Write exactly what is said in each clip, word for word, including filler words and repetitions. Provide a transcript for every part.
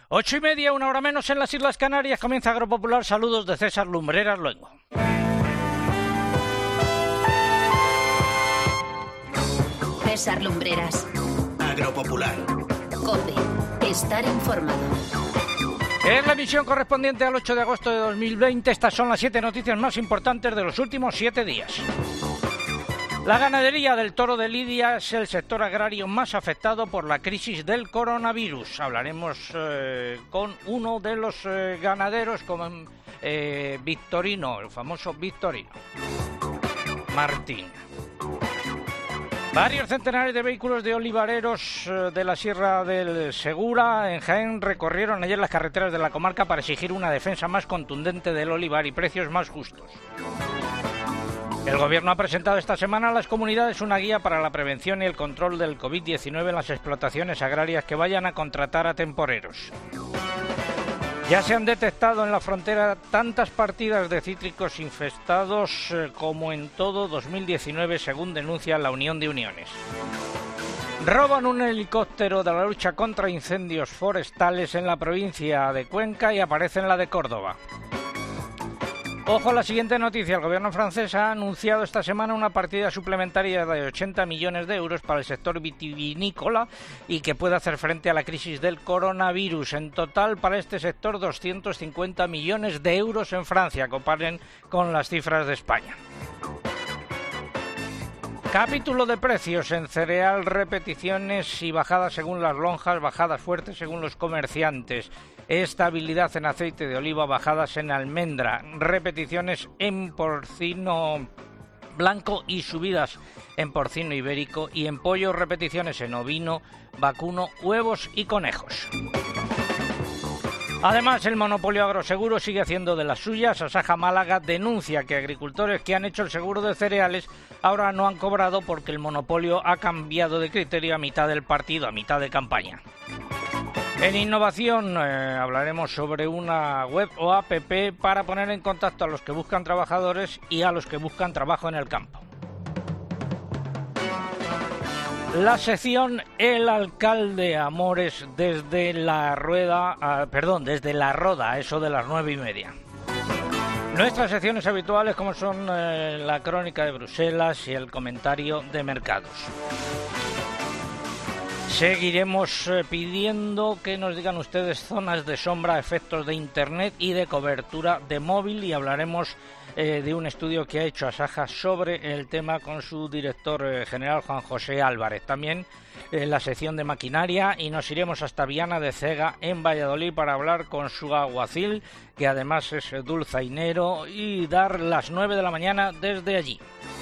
Ocho y media, una hora menos en las Islas Canarias. Comienza Agropopular. Saludos de César Lumbreras Luengo. César Lumbreras. Agropopular. COPE. Estar informado. Es la emisión correspondiente al ocho de agosto de dos mil veinte. Estas son las siete noticias más importantes de los últimos siete días. La ganadería del toro de Lidia es el sector agrario más afectado por la crisis del coronavirus. Hablaremos eh, con uno de los eh, ganaderos, como eh, Victorino, el famoso Victorino Martín. Varios centenares de vehículos de olivareros eh, de la Sierra del Segura en Jaén recorrieron ayer las carreteras de la comarca para exigir una defensa más contundente del olivar y precios más justos. El Gobierno ha presentado esta semana a las comunidades una guía para la prevención y el control del COVID diecinueve en las explotaciones agrarias que vayan a contratar a temporeros. Ya se han detectado en la frontera tantas partidas de cítricos infestados eh, como en todo dos mil diecinueve, según denuncia la Unión de Uniones. Roban un helicóptero de la lucha contra incendios forestales en la provincia de Cuenca y aparece en la de Córdoba. Ojo a la siguiente noticia. El gobierno francés ha anunciado esta semana una partida suplementaria de ochenta millones de euros para el sector vitivinícola y que puede hacer frente a la crisis del coronavirus. En total, para este sector, doscientos cincuenta millones de euros en Francia. Comparen con las cifras de España. Capítulo de precios en cereal, repeticiones y bajadas según las lonjas, bajadas fuertes según los comerciantes. Estabilidad en aceite de oliva, bajadas en almendra, repeticiones en porcino blanco y subidas en porcino ibérico, y en pollo repeticiones en ovino, vacuno, huevos y conejos. Además, el monopolio agroseguro sigue haciendo de las suyas. Asaja Málaga denuncia que agricultores que han hecho el seguro de cereales ahora no han cobrado porque el monopolio ha cambiado de criterio a mitad del partido, a mitad de campaña. En innovación eh, hablaremos sobre una web o app para poner en contacto a los que buscan trabajadores y a los que buscan trabajo en el campo. La sección El Alcalde Amores desde la rueda, ah, perdón, desde la Roda, eso de las nueve y media. Nuestras secciones habituales como son eh, la crónica de Bruselas y el comentario de mercados. Seguiremos eh, pidiendo que nos digan ustedes zonas de sombra, efectos de internet y de cobertura de móvil, y hablaremos eh, de un estudio que ha hecho Asaja sobre el tema con su director eh, general Juan José Álvarez. También en eh, la sección de maquinaria, y nos iremos hasta Viana de Cega en Valladolid para hablar con su alguacil, que además es dulzainero, y dar las nueve de la mañana desde allí.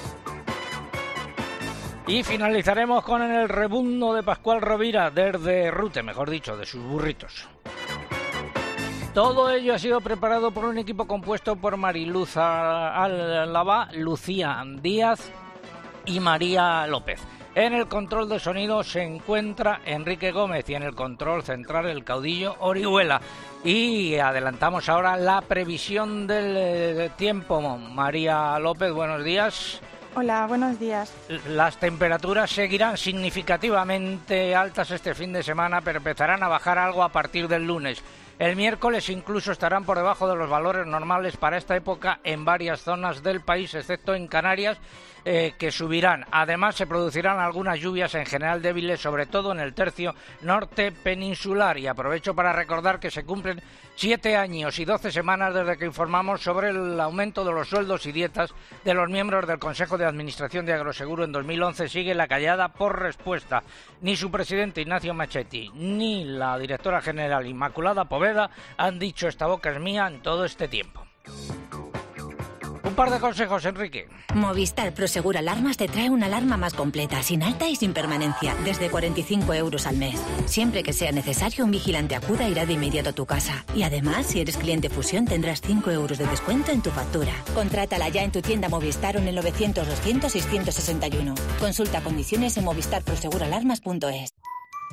Y finalizaremos con el rebundo de Pascual Rovira desde Rute, mejor dicho, de sus burritos. Todo ello ha sido preparado por un equipo compuesto por Mariluz Álava, Lucía Díaz y María López. En el control de sonido se encuentra Enrique Gómez y en el control central el caudillo Orihuela. Y adelantamos ahora la previsión del tiempo. María López, buenos días. Hola, buenos días. Las temperaturas seguirán significativamente altas este fin de semana, pero empezarán a bajar algo a partir del lunes. El miércoles incluso estarán por debajo de los valores normales para esta época en varias zonas del país, excepto en Canarias, eh, que subirán. Además, se producirán algunas lluvias en general débiles, sobre todo en el tercio norte peninsular. Y aprovecho para recordar que se cumplen siete años y doce semanas desde que informamos sobre el aumento de los sueldos y dietas de los miembros del Consejo de Administración de Agroseguro en dos mil once. Sigue la callada por respuesta. Ni su presidente Ignacio Machetti ni la directora general Inmaculada Poveda han dicho "esta boca es mía" en todo este tiempo. Un par de consejos, Enrique. Movistar Prosegur Alarmas te trae una alarma más completa, sin alta y sin permanencia, desde cuarenta y cinco euros al mes. Siempre que sea necesario, un vigilante acuda irá de inmediato a tu casa. Y además, si eres cliente Fusión, tendrás cinco euros de descuento en tu factura. Contrátala ya en tu tienda Movistar o en el novecientos doscientos seiscientos sesenta y uno. Consulta condiciones en movistar prosegur alarmas punto es.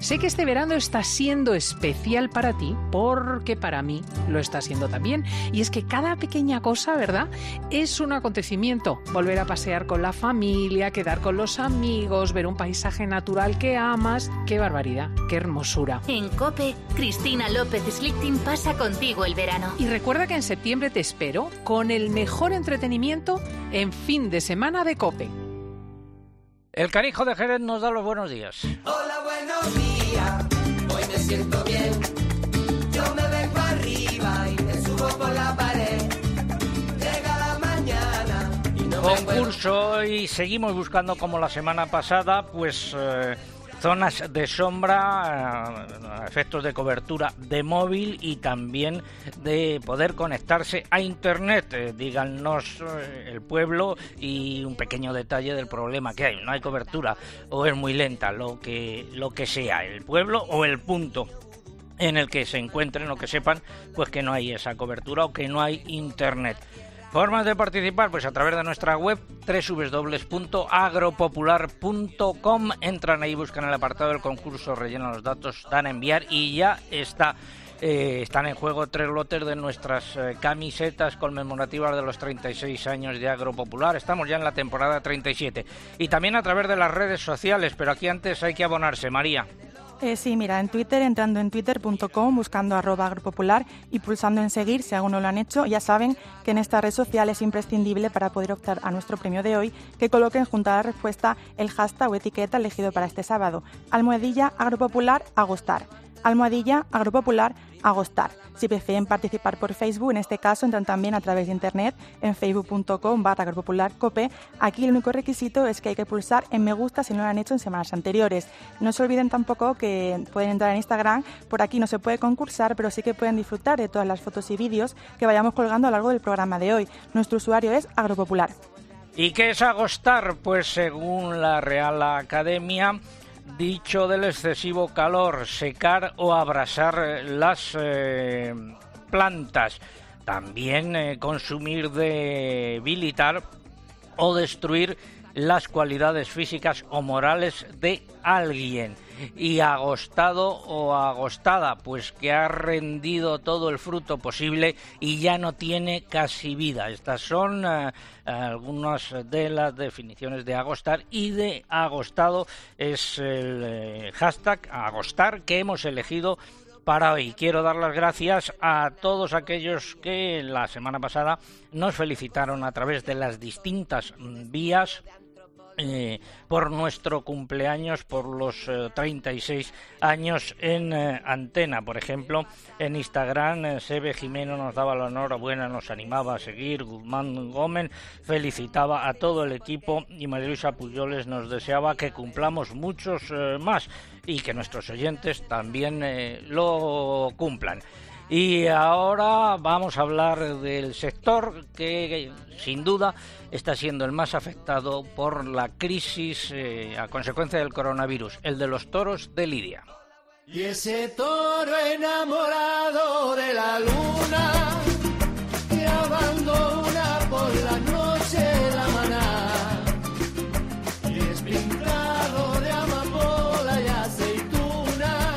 Sé que este verano está siendo especial para ti, porque para mí lo está siendo también. Y es que cada pequeña cosa, ¿verdad?, es un acontecimiento. Volver a pasear con la familia, quedar con los amigos, ver un paisaje natural que amas. ¡Qué barbaridad! ¡Qué hermosura! En COPE, Cristina López Slichting pasa contigo el verano. Y recuerda que en septiembre te espero con el mejor entretenimiento en fin de semana de COPE. El Canijo de Jerez nos da los buenos días. Hola, buenos días, hoy me siento bien. Yo me vengo arriba y me subo por la pared. Llega la mañana y no me Concurso y seguimos buscando, como la semana pasada, pues eh, zonas de sombra, eh, efectos de cobertura de móvil y también de poder conectarse a internet. Eh, díganos eh, el pueblo y un pequeño detalle del problema que hay. No hay cobertura o es muy lenta, lo que, lo que sea, el pueblo o el punto en el que se encuentren o que sepan pues que no hay esa cobertura o que no hay internet. Formas de participar, pues a través de nuestra web doble u doble u doble u punto agropopular punto com. Entran ahí, buscan el apartado del concurso, rellenan los datos, dan a enviar y ya está. Eh, están en juego tres lotes de nuestras eh, camisetas conmemorativas de los treinta y seis años de Agropopular. Estamos ya en la temporada treinta y siete. Y también a través de las redes sociales, pero aquí antes hay que abonarse, María. Eh, sí, mira, en Twitter, entrando en twitter punto com, buscando arroba agropopular y pulsando en seguir, si aún no lo han hecho, ya saben que en esta red social es imprescindible para poder optar a nuestro premio de hoy, que coloquen junto a la respuesta el hashtag o etiqueta elegido para este sábado, almohadilla agropopular agostar. Almohadilla agropopular agostar. Si prefieren participar por Facebook, en este caso entran también a través de internet en facebook punto com barra agropopular cope. Aquí el único requisito es que hay que pulsar en me gusta si no lo han hecho en semanas anteriores. No se olviden tampoco que pueden entrar en Instagram, por aquí no se puede concursar, pero sí que pueden disfrutar de todas las fotos y vídeos que vayamos colgando a lo largo del programa de hoy. Nuestro usuario es agropopular. ¿Y qué es agostar? Pues según la Real Academia, dicho del excesivo calor, secar o abrasar las eh, plantas, también eh, consumir, debilitar o destruir las cualidades físicas o morales de alguien. Y agostado o agostada, pues que ha rendido todo el fruto posible y ya no tiene casi vida. Estas son uh, algunas de las definiciones de agostar, y de agostado es el eh, hashtag agostar que hemos elegido para hoy. Quiero dar las gracias a todos aquellos que la semana pasada nos felicitaron a través de las distintas vías Eh, por nuestro cumpleaños, por los eh, treinta y seis años en eh, antena. Por ejemplo, en Instagram, eh, Sebe Jimeno nos daba la enhorabuena, nos animaba a seguir. Guzmán Gómez felicitaba a todo el equipo y María Luisa Puyoles nos deseaba que cumplamos muchos eh, más y que nuestros oyentes también eh, lo cumplan. Y ahora vamos a hablar del sector que, sin duda, está siendo el más afectado por la crisis eh, a consecuencia del coronavirus, el de los toros de Lidia. Y ese toro enamorado de la luna que abandona por la noche la maná y es pintado de amapola y aceituna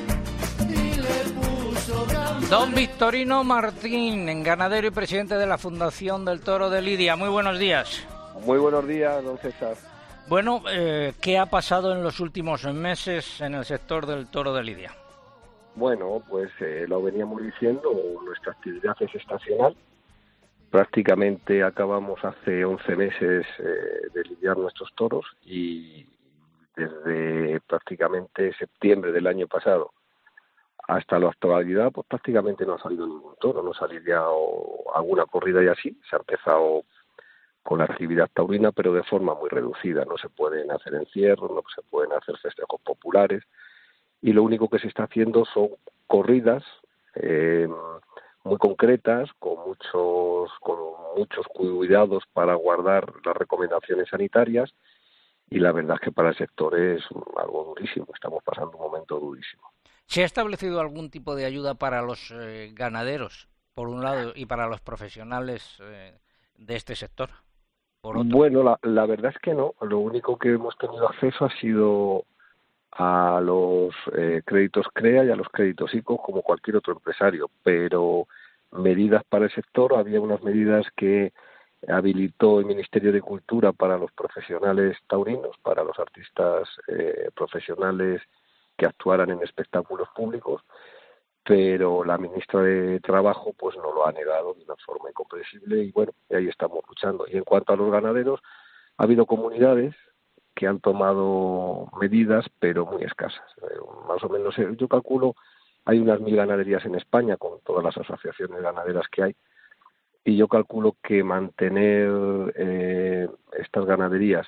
y le puso gran... Don Victorino Martín, ganadero y presidente de la Fundación del Toro de Lidia. Muy buenos días. Muy buenos días, don César. Bueno, eh, ¿qué ha pasado en los últimos meses en el sector del toro de Lidia? Bueno, pues eh, lo veníamos diciendo, nuestra actividad es estacional. Prácticamente acabamos hace once meses eh, de lidiar nuestros toros y desde prácticamente septiembre del año pasado hasta la actualidad, pues prácticamente no ha salido ningún toro, no ha lidiado alguna corrida y así. Se ha empezado con la actividad taurina, pero de forma muy reducida. No se pueden hacer encierros, no se pueden hacer festejos populares, y lo único que se está haciendo son corridas eh, muy concretas, con muchos, con muchos cuidados para guardar las recomendaciones sanitarias, y la verdad es que para el sector es algo durísimo, estamos pasando un momento durísimo. ¿Se ha establecido algún tipo de ayuda para los eh, ganaderos, por un lado, y para los profesionales eh, de este sector, por otro? Bueno, la, la verdad es que no. Lo único que hemos tenido acceso ha sido a los eh, créditos CREA y a los créditos ICO como cualquier otro empresario, pero medidas para el sector, había unas medidas que habilitó el Ministerio de Cultura para los profesionales taurinos, para los artistas eh, profesionales que actuaran en espectáculos públicos, pero la ministra de Trabajo pues no lo ha negado de una forma incomprensible y bueno, ahí estamos luchando. Y en cuanto a los ganaderos, ha habido comunidades que han tomado medidas, pero muy escasas. Eh, más o menos, yo calculo, hay unas mil ganaderías en España con todas las asociaciones ganaderas que hay, y yo calculo que mantener eh, estas ganaderías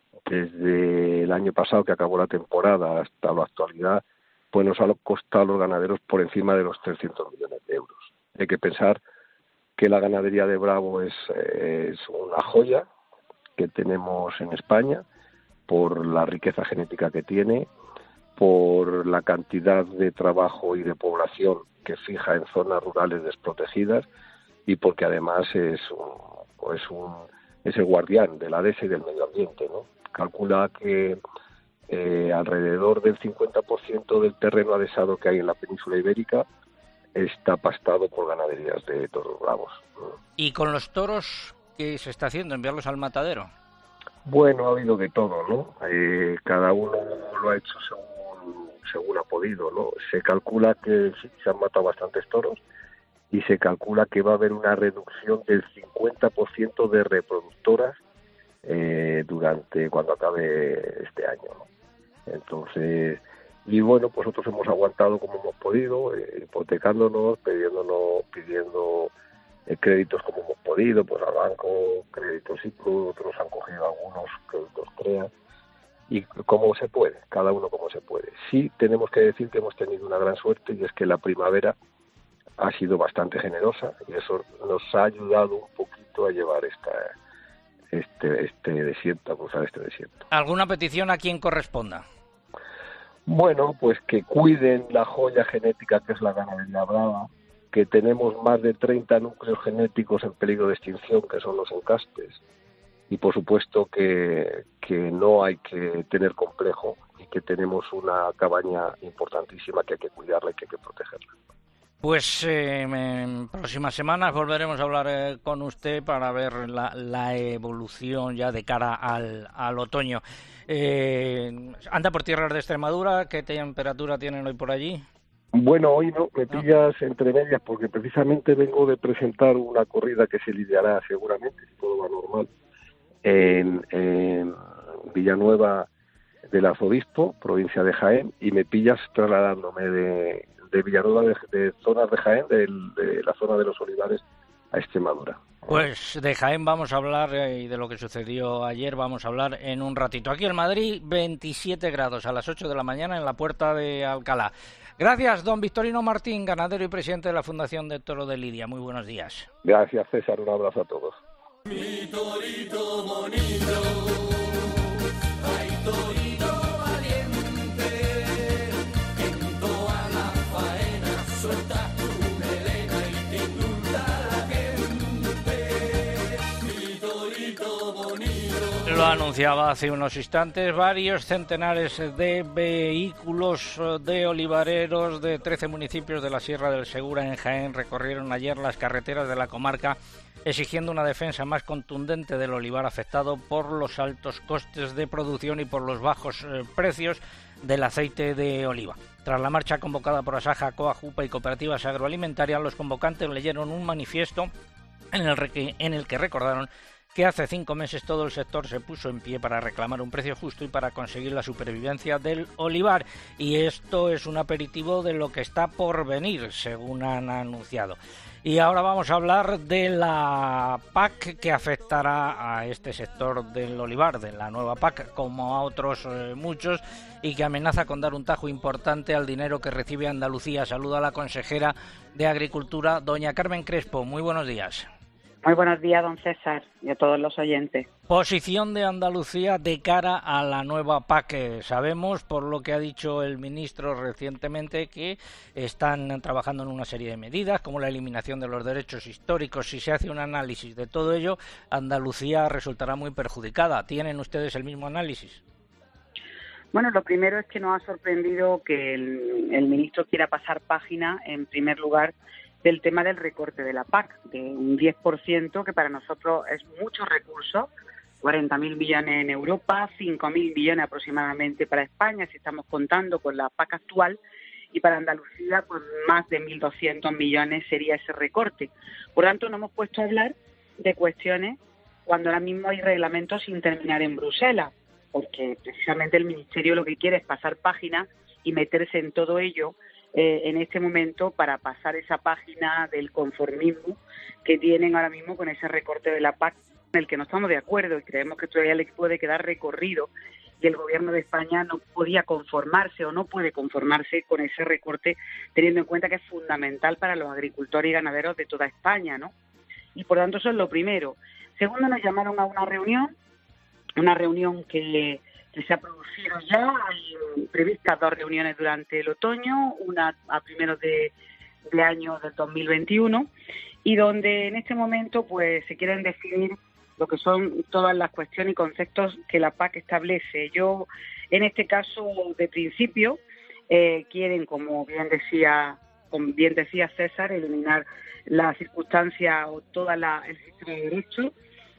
desde el año pasado, que acabó la temporada, hasta la actualidad, pues nos ha costado a los ganaderos por encima de los trescientos millones de euros. Hay que pensar que la ganadería de Bravo es, es una joya que tenemos en España, por la riqueza genética que tiene, por la cantidad de trabajo y de población que fija en zonas rurales desprotegidas, y porque además es un, es un es el guardián de la dehesa y del medio ambiente, ¿no? Calcula que eh, alrededor del cincuenta por ciento del terreno adhesado que hay en la península ibérica está pastado por ganaderías de toros bravos, ¿no? ¿Y con los toros qué se está haciendo? ¿Enviarlos al matadero? Bueno, ha habido de todo, ¿no? Eh, cada uno lo ha hecho según, según ha podido, ¿no? Se calcula que sí, se han matado bastantes toros, y se calcula que va a haber una reducción del cincuenta por ciento de reproductoras eh, durante cuando acabe este año, ¿no? Entonces, y bueno, pues nosotros hemos aguantado como hemos podido, eh, hipotecándonos, pidiéndonos, pidiendo eh, créditos como hemos podido, pues al banco, créditos ICO, otros han cogido algunos créditos CREA, y como se puede, cada uno como se puede. Sí tenemos que decir que hemos tenido una gran suerte, y es que la primavera ha sido bastante generosa y eso nos ha ayudado un poquito a llevar esta este este desierto, a cruzar este desierto. ¿Alguna petición a quien corresponda? Bueno, pues que cuiden la joya genética que es la ganadería brava, que tenemos más de treinta núcleos genéticos en peligro de extinción, que son los encastes, y por supuesto que, que no hay que tener complejo y que tenemos una cabaña importantísima que hay que cuidarla y que hay que protegerla. Pues eh, en próximas semanas volveremos a hablar eh, con usted para ver la, la evolución ya de cara al, al otoño. Eh, ¿Anda por tierras de Extremadura? ¿Qué temperatura tienen hoy por allí? Bueno, hoy no, me pillas ¿No? entre medias porque precisamente vengo de presentar una corrida que se lidiará seguramente, si todo va normal, en, en Villanueva del Arzobispo, provincia de Jaén, y me pillas trasladándome de... de Villanueva, de, de zonas de Jaén, de, de la zona de los Olivares a Extremadura. Pues de Jaén vamos a hablar eh, y de lo que sucedió ayer vamos a hablar en un ratito. Aquí en Madrid, veintisiete grados a las ocho de la mañana en la Puerta de Alcalá. Gracias, don Victorino Martín, ganadero y presidente de la Fundación de Toro de Lidia. Muy buenos días. Gracias, César. Un abrazo a todos. Mi torito bonito, ay, torito valiente, en toda la faena suelta tu melena y te inunda la gente. Mi torito bonito. Lo anunciaba hace unos instantes, varios centenares de vehículos de olivareros de trece municipios de la Sierra del Segura en Jaén recorrieron ayer las carreteras de la comarca exigiendo una defensa más contundente del olivar afectado por los altos costes de producción y por los bajos eh, precios del aceite de oliva. Tras la marcha convocada por Asaja, COA, JUPA y cooperativas agroalimentarias, los convocantes leyeron un manifiesto en el, re- en el que recordaron que hace cinco meses todo el sector se puso en pie para reclamar un precio justo y para conseguir la supervivencia del olivar. Y esto es un aperitivo de lo que está por venir, según han anunciado. Y ahora vamos a hablar de la P A C que afectará a este sector del olivar, de la nueva P A C, como a otros eh, muchos, y que amenaza con dar un tajo importante al dinero que recibe Andalucía. Saludo a la consejera de Agricultura, doña Carmen Crespo. Muy buenos días. Muy buenos días, don César, y a todos los oyentes. Posición de Andalucía de cara a la nueva P A C. Sabemos, por lo que ha dicho el ministro recientemente, que están trabajando en una serie de medidas, como la eliminación de los derechos históricos. Si se hace un análisis de todo ello, Andalucía resultará muy perjudicada. ¿Tienen ustedes el mismo análisis? Bueno, lo primero es que nos ha sorprendido que el, el ministro quiera pasar página, en primer lugar, del tema del recorte de la P A C, de un diez por ciento, que para nosotros es muchos recursos, cuarenta mil millones en Europa, cinco mil millones aproximadamente para España, si estamos contando con la P A C actual, y para Andalucía, pues más de mil doscientos millones sería ese recorte. Por tanto, nos hemos puesto a hablar de cuestiones cuando ahora mismo hay reglamentos sin terminar en Bruselas, porque precisamente el Ministerio lo que quiere es pasar página y meterse en todo ello eh, en este momento para pasar esa página del conformismo que tienen ahora mismo con ese recorte de la P A C, en el que no estamos de acuerdo y creemos que todavía le puede quedar recorrido, y el Gobierno de España no podía conformarse o no puede conformarse con ese recorte, teniendo en cuenta que es fundamental para los agricultores y ganaderos de toda España, ¿no? Y por tanto eso es lo primero. Segundo, nos llamaron a una reunión, una reunión que, que se ha producido ya, hay previstas dos reuniones durante el otoño, una a primeros de, de año del dos mil veintiuno, y donde en este momento pues se quieren definir lo que son todas las cuestiones y conceptos que la P A C establece. Yo, en este caso, de principio, eh, quieren, como bien decía, como bien decía César, eliminar la circunstancia o toda la, el sistema de derecho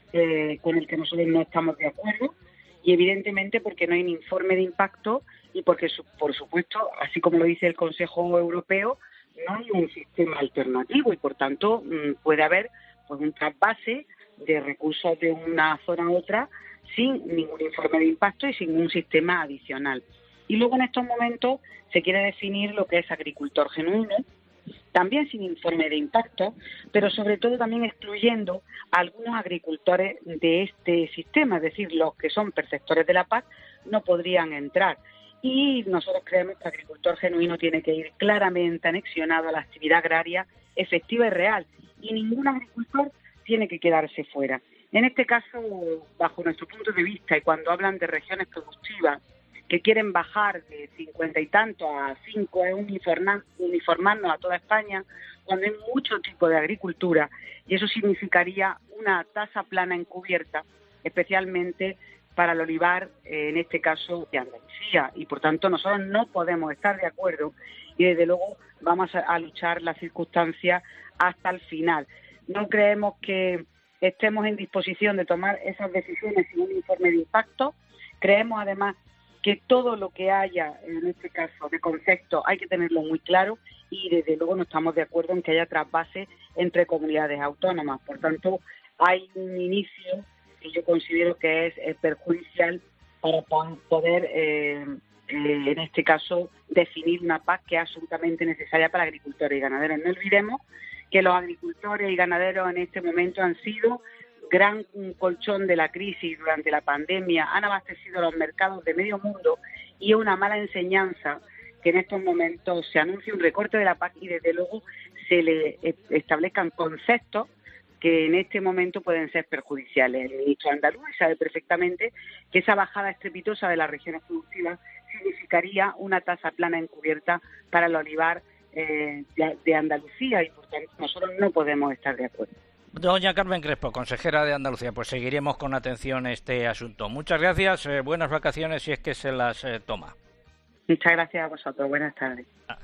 eh, con el que nosotros no estamos de acuerdo, y evidentemente porque no hay un informe de impacto y porque, por supuesto, así como lo dice el Consejo Europeo, no hay un sistema alternativo y, por tanto, puede haber pues un trasvase de recursos de una zona a otra sin ningún informe de impacto y sin un sistema adicional. Y luego en estos momentos se quiere definir lo que es agricultor genuino, también sin informe de impacto, pero sobre todo también excluyendo a algunos agricultores de este sistema, es decir, los que son perceptores de la P A C no podrían entrar. Y nosotros creemos que agricultor genuino tiene que ir claramente anexionado a la actividad agraria efectiva y real, y ningún agricultor tiene que quedarse fuera. En este caso, bajo nuestro punto de vista, y cuando hablan de regiones productivas que quieren bajar de cincuenta y tanto a cinco, es uniformar, uniformarnos a toda España, cuando hay mucho tipo de agricultura, y eso significaría una tasa plana encubierta, especialmente para el olivar, eh, en este caso de Andalucía, y por tanto nosotros no podemos estar de acuerdo, y desde luego vamos a, a luchar las circunstancias hasta el final. No creemos que estemos en disposición de tomar esas decisiones sin un informe de impacto. Creemos, además, que todo lo que haya, en este caso, de concepto, hay que tenerlo muy claro, y desde luego no estamos de acuerdo en que haya trasvase entre comunidades autónomas. Por tanto, hay un inicio que yo considero que es, es perjudicial para poder, eh, eh, en este caso, definir una P A C que es absolutamente necesaria para agricultores y ganaderos. No olvidemos que los agricultores y ganaderos en este momento han sido gran colchón de la crisis durante la pandemia, han abastecido los mercados de medio mundo, y es una mala enseñanza que en estos momentos se anuncie un recorte de la P A C y desde luego se le establezcan conceptos que en este momento pueden ser perjudiciales. El ministro andaluz sabe perfectamente que esa bajada estrepitosa de las regiones productivas significaría una tasa plana encubierta para el olivar Eh, de, de Andalucía, y por tanto nosotros no podemos estar de acuerdo. Doña Carmen Crespo, consejera de Andalucía, pues seguiremos con atención este asunto. Muchas gracias, eh, buenas vacaciones si es que se las eh, toma. Muchas gracias a vosotros, buenas tardes.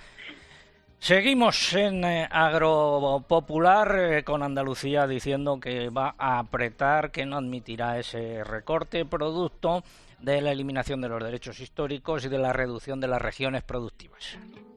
Seguimos en eh, Agropopular eh, con Andalucía diciendo que va a apretar, que no admitirá ese recorte producto de la eliminación de los derechos históricos y de la reducción de las regiones productivas.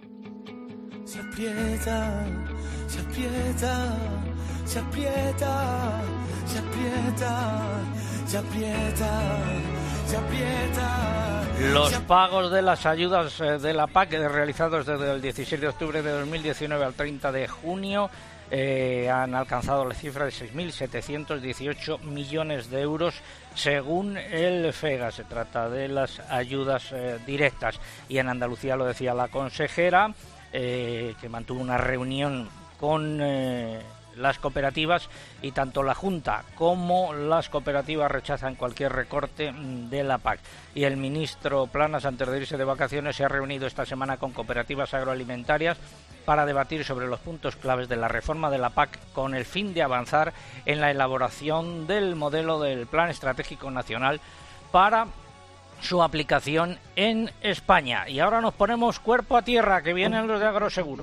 Se aprieta, se aprieta, se aprieta, se aprieta, se aprieta, se aprieta. Los pagos de las ayudas de la P A C realizados desde el dieciséis de octubre de dos mil diecinueve al treinta de junio eh, han alcanzado la cifra de seis mil setecientos dieciocho millones de euros según el FEGA. Se trata de las ayudas eh, directas, y en Andalucía, lo decía la consejera, Eh, que mantuvo una reunión con eh, las cooperativas, y tanto la Junta como las cooperativas rechazan cualquier recorte de la P A C. Y el ministro Planas, antes de irse de vacaciones, se ha reunido esta semana con cooperativas agroalimentarias para debatir sobre los puntos claves de la reforma de la P A C, con el fin de avanzar en la elaboración del modelo del Plan Estratégico Nacional para su aplicación en España. Y ahora nos ponemos cuerpo a tierra, que vienen los de Agroseguro.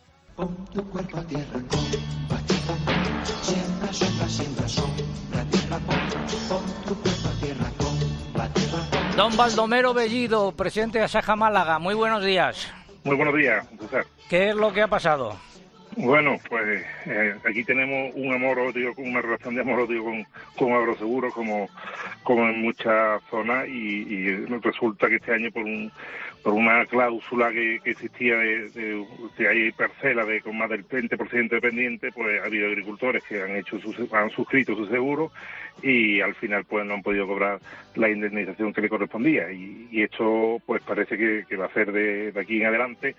Pon tu cuerpo a tierra, compa tierra. Siembra, siembra, siembra, sombra, tierra, pon, pon tu cuerpo a tierra, compa tierra. Don Baldomero Bellido, presidente de Asaja Málaga, muy buenos días. Muy buenos días, César. ¿Qué es lo que ha pasado? Bueno, pues eh, aquí tenemos un amor-odio, una relación de amor-odio con, con Agroseguro, como, como en muchas zonas, y, y resulta que este año por un por una cláusula que, que existía de, de, de hay parcelas de con más del veinte por ciento de pendiente, pues ha habido agricultores que han hecho su, han suscrito su seguro y al final pues no han podido cobrar la indemnización que le correspondía, y, y esto pues parece que, que va a ser de, de aquí en adelante,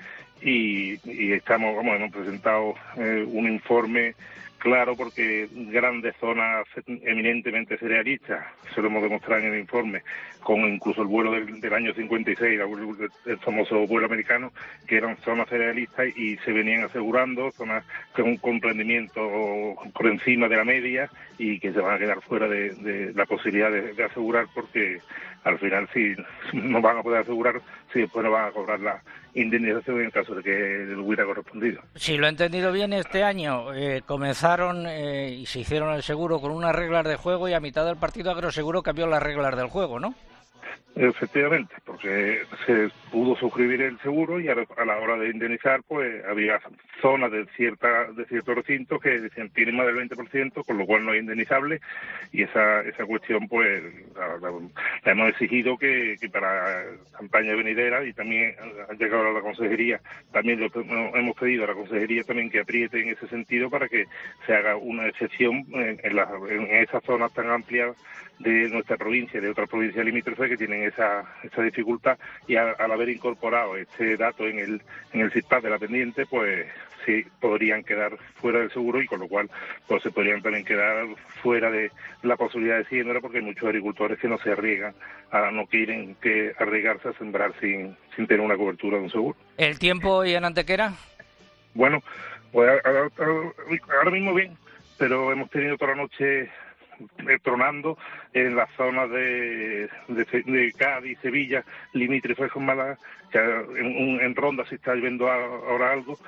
y, y estamos, vamos, hemos presentado eh, un informe claro, porque grandes zonas eminentemente cerealistas, se lo hemos demostrado en el informe, con incluso el vuelo del, del año cincuenta y seis, el famoso vuelo americano, que eran zonas cerealistas y se venían asegurando, zonas con un comprendimiento por encima de la media, y que se van a quedar fuera de, de la posibilidad de, de asegurar, porque al final si no van a poder asegurar, si después no van a cobrar la indemnización en el caso de que le hubiera correspondido. Si lo he entendido bien, este año eh, comenzaron eh, y se hicieron el seguro con unas reglas de juego, y a mitad del partido Agroseguro cambió las reglas del juego, ¿no? Efectivamente, porque se pudo suscribir el seguro y a la hora de indemnizar, pues había zonas de cierta de ciertos recintos que decían tienen más del veinte por ciento, con lo cual no es indemnizable, y esa esa cuestión pues la, la, la hemos exigido que, que para campaña venidera, y también ha llegado a la consejería, también lo hemos pedido a la consejería también que apriete en ese sentido para que se haga una excepción en, en, la, en esas zonas tan amplias de nuestra provincia y de otras provincias limítrofes que tienen esa esa dificultad, y a, al haber incorporado este dato en el en el SISPAD de la pendiente, pues sí podrían quedar fuera del seguro, y con lo cual pues se podrían también quedar fuera de la posibilidad de siembra, porque hay muchos agricultores que no se arriesgan, a, no quieren que arriesgarse a sembrar sin sin tener una cobertura de un seguro. ¿El tiempo hoy en Antequera? Bueno, pues ahora, ahora mismo bien, pero hemos tenido toda la noche tronando en las zonas de, de, de Cádiz, Sevilla, limítrofes con Málaga, que en, en Ronda se está lloviendo ahora algo,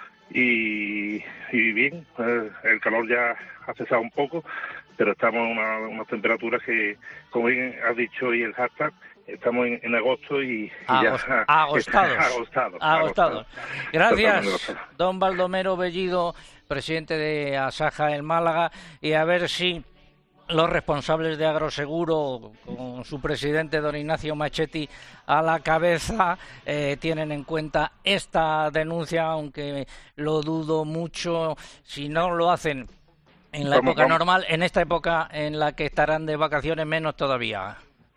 y, y bien, eh, el calor ya ha cesado un poco, pero estamos en una, unas temperaturas que, como bien has dicho hoy el hashtag, estamos en, en agosto y, y Agos, ya... Agostados. agostados. Agostados. Gracias, don Baldomero Bellido, presidente de Asaja en Málaga, y a ver si los responsables de Agroseguro, con su presidente don Ignacio Machetti a la cabeza, eh, tienen en cuenta esta denuncia, aunque lo dudo mucho. Si no lo hacen en la ¿Cómo, época cómo? normal, en esta época en la que estarán de vacaciones, menos todavía.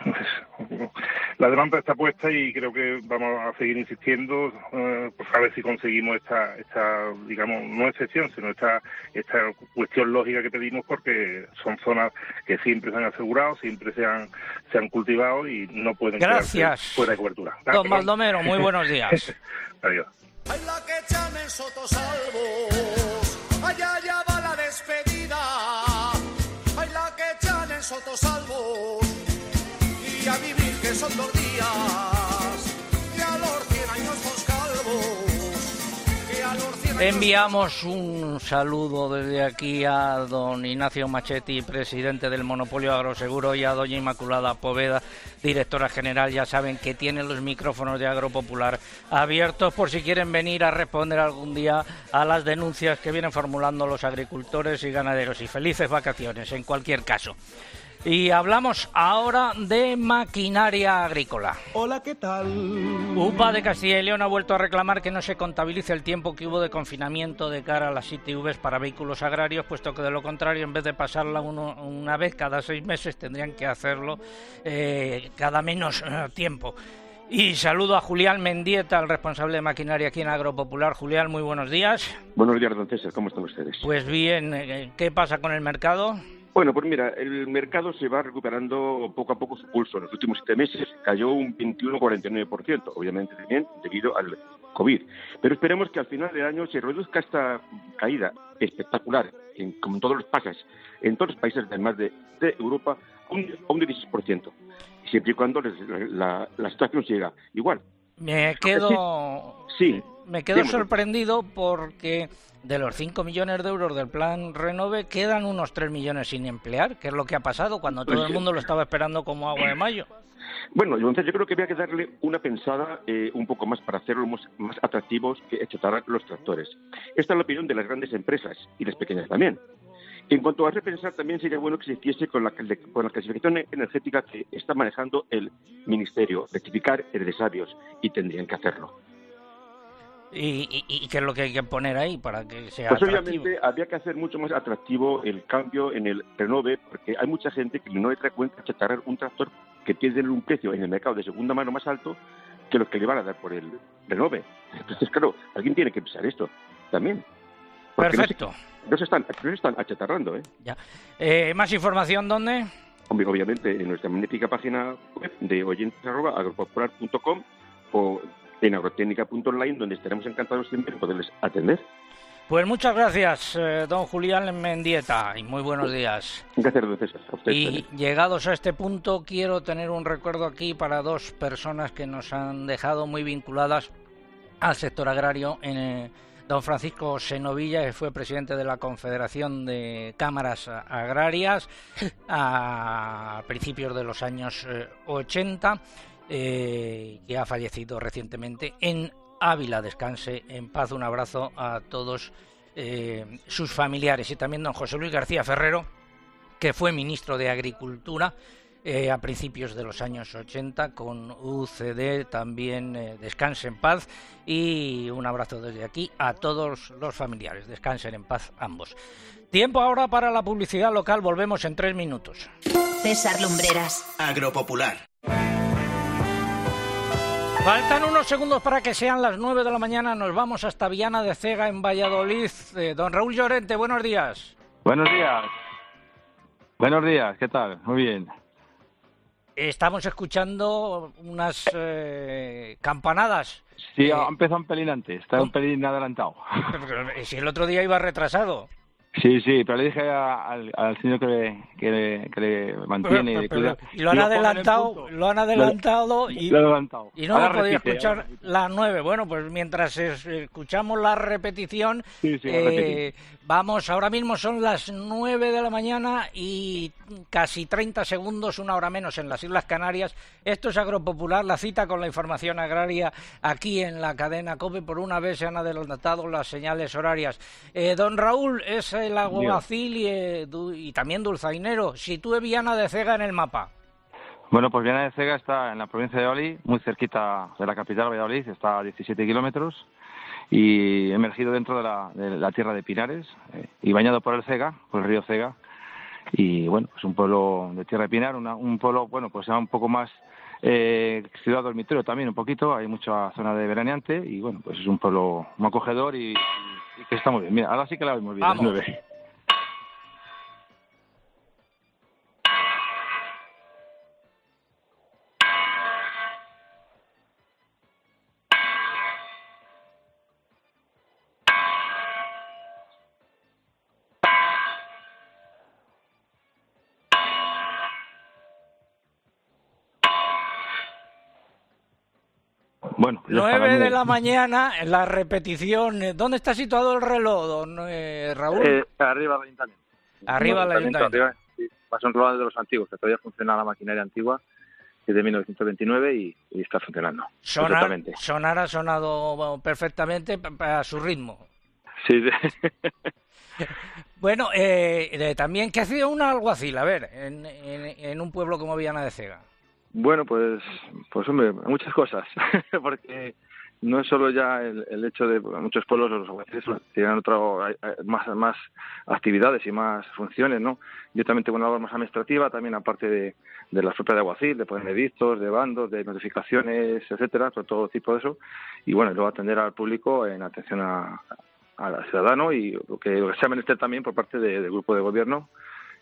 La demanda está puesta y creo que vamos a seguir insistiendo, eh, pues a ver si conseguimos esta, esta, digamos, no excepción, sino esta, esta cuestión lógica que pedimos, porque son zonas que siempre se han asegurado, siempre se han, se han cultivado y no pueden Gracias. quedarse fuera de cobertura. Ah, Don perdón. Baldomero, muy buenos días. Adiós. Ay, la que echan en Sotosalvos, allá ya va la despedida. Ay, la que echan en Sotosalvos, y a vivir que son dos días, y a los cien años los calvos, que a los cien años... Enviamos un saludo desde aquí a don Ignacio Machetti, presidente del Monopolio Agroseguro, y a doña Inmaculada Poveda, directora general. Ya saben que tienen los micrófonos de Agropopular abiertos por si quieren venir a responder algún día a las denuncias que vienen formulando los agricultores y ganaderos. Y felices vacaciones en cualquier caso. Y hablamos ahora de maquinaria agrícola. Hola, ¿qué tal? U P A de Castilla y León ha vuelto a reclamar que no se contabilice el tiempo que hubo de confinamiento de cara a las I T Vs para vehículos agrarios, puesto que de lo contrario, en vez de pasarla uno, una vez cada seis meses, tendrían que hacerlo eh, cada menos eh, tiempo. Y saludo a Julián Mendieta, el responsable de maquinaria aquí en Agropopular. Julián, muy buenos días. Buenos días, don César. ¿Cómo están ustedes? Pues bien, ¿qué pasa con el mercado? Bueno, pues mira, el mercado se va recuperando poco a poco su pulso. En los últimos siete meses cayó un veintiuno coma cuarenta y nueve por ciento, obviamente también debido al COVID. Pero esperemos que al final del año se reduzca esta caída espectacular, en, como en todos los países, en todos los países además de, de Europa, a un, a un dieciséis por ciento, siempre y cuando les, la, la, la situación siga igual. Me quedo, sí, me quedo sí, sorprendido porque de los cinco millones de euros del plan Renove quedan unos tres millones sin emplear, que es lo que ha pasado cuando todo el mundo lo estaba esperando como agua de mayo. Bueno, entonces yo creo que había que darle una pensada eh, un poco más para hacerlos más, más atractivos que achatar los tractores. Esta es la opinión de las grandes empresas y las pequeñas también. En cuanto a repensar, también sería bueno que se hiciese con la, con la clasificación energética que está manejando el Ministerio. Rectificar es de sabios y tendrían que hacerlo. ¿Y, y, y qué es lo que hay que poner ahí para que sea pues atractivo? Obviamente había que hacer mucho más atractivo el cambio en el Renove, porque hay mucha gente que no le trae cuenta chatarrar un tractor que tiene un precio en el mercado de segunda mano más alto que los que le van a dar por el Renove. Entonces, claro, alguien tiene que pensar esto también. Perfecto. No se, no se están, no se están achatarrando, ¿eh? Ya. Eh, ¿Más información dónde? Obviamente en nuestra magnífica página web de oyentes arroba agropopular punto com o en agrotécnica punto online, donde estaremos encantados siempre de poderles atender. Pues muchas gracias, eh, don Julián Mendieta, y muy buenos días. Gracias, don César. A usted y también. Llegados a este punto, quiero tener un recuerdo aquí para dos personas que nos han dejado muy vinculadas al sector agrario. En, eh, don Francisco Senovilla, que fue presidente de la Confederación de Cámaras Agrarias a principios de los años eh, ochenta, eh, que ha fallecido recientemente en Ávila. Descanse en paz. Un abrazo a todos eh, sus familiares. Y también don José Luis García Ferrero, que fue ministro de Agricultura eh, a principios de los años ochenta con U C D. También eh, descanse en paz, y un abrazo desde aquí a todos los familiares. Descansen en paz ambos. Tiempo ahora para la publicidad local. Volvemos en tres minutos. César Lumbreras. Agropopular. Faltan unos segundos para que sean las nueve de la mañana. Nos vamos hasta Viana de Cega, en Valladolid. Eh, don Raúl Llorente, buenos días. Buenos días. Buenos días, ¿qué tal? Muy bien. Estamos escuchando unas eh, campanadas. Sí, eh, ha empezado un pelín antes, está un pelín adelantado. Si el otro día iba retrasado. Sí, sí, pero le dije a, al, al señor que le, que le, que le mantiene... Pero, pero, pero, y lo han adelantado, lo han adelantado y, lo, lo adelantado. y no ahora lo podía repite, escuchar las nueve. Bueno, pues mientras es, escuchamos la repetición, sí, sí, eh, vamos, ahora mismo son las nueve de la mañana y casi treinta segundos, una hora menos en las Islas Canarias. Esto es Agropopular, la cita con la información agraria aquí en la cadena COPE. Por una vez se han adelantado las señales horarias. Eh, don Raúl, es el alguacil y, eh, du, y también dulzainero. Sitúe Viana de Cega en el mapa. Bueno, pues Viana de Cega está en la provincia de Valladolid, muy cerquita de la capital, Valladolid, está a diecisiete kilómetros y emergido dentro de la, de la tierra de Pinares eh, y bañado por el Cega, por el río Cega. Y bueno, es un pueblo de tierra de Pinar, una, un pueblo, bueno, pues un poco más eh, ciudad dormitorio también, un poquito, hay mucha zona de veraneante y bueno, pues es un pueblo muy acogedor y, y, y que está muy bien. Mira, ahora sí que la vemos bien. Vamos. nueve. Bueno, nueve de la mañana, en la repetición. ¿Dónde está situado el reloj, don eh, Raúl? Eh, arriba del ayuntamiento. Arriba del ayuntamiento. Arriba, sí. Son un reloj de los antiguos, que todavía funciona la maquinaria antigua, que es de mil novecientos veintinueve y, y está funcionando. Sonar, sonar ha sonado bueno, perfectamente a su ritmo. Sí, sí. Bueno, eh, también, ¿qué ha sido un alguacil? A ver, en, en, en un pueblo como Viana de Cega. Bueno, pues, pues hombre, muchas cosas, porque no es solo ya el, el hecho de muchos pueblos los alguaciles tienen otro, hay, hay más, más actividades y más funciones, ¿no? Yo también tengo una labor más administrativa, también aparte de, de las propias de alguacil, de poner edictos, de bandos, de notificaciones, etcétera, todo, todo tipo de eso, y bueno, luego atender al público en atención a, al ciudadano y lo que, lo que sea menester también por parte de, del grupo de gobierno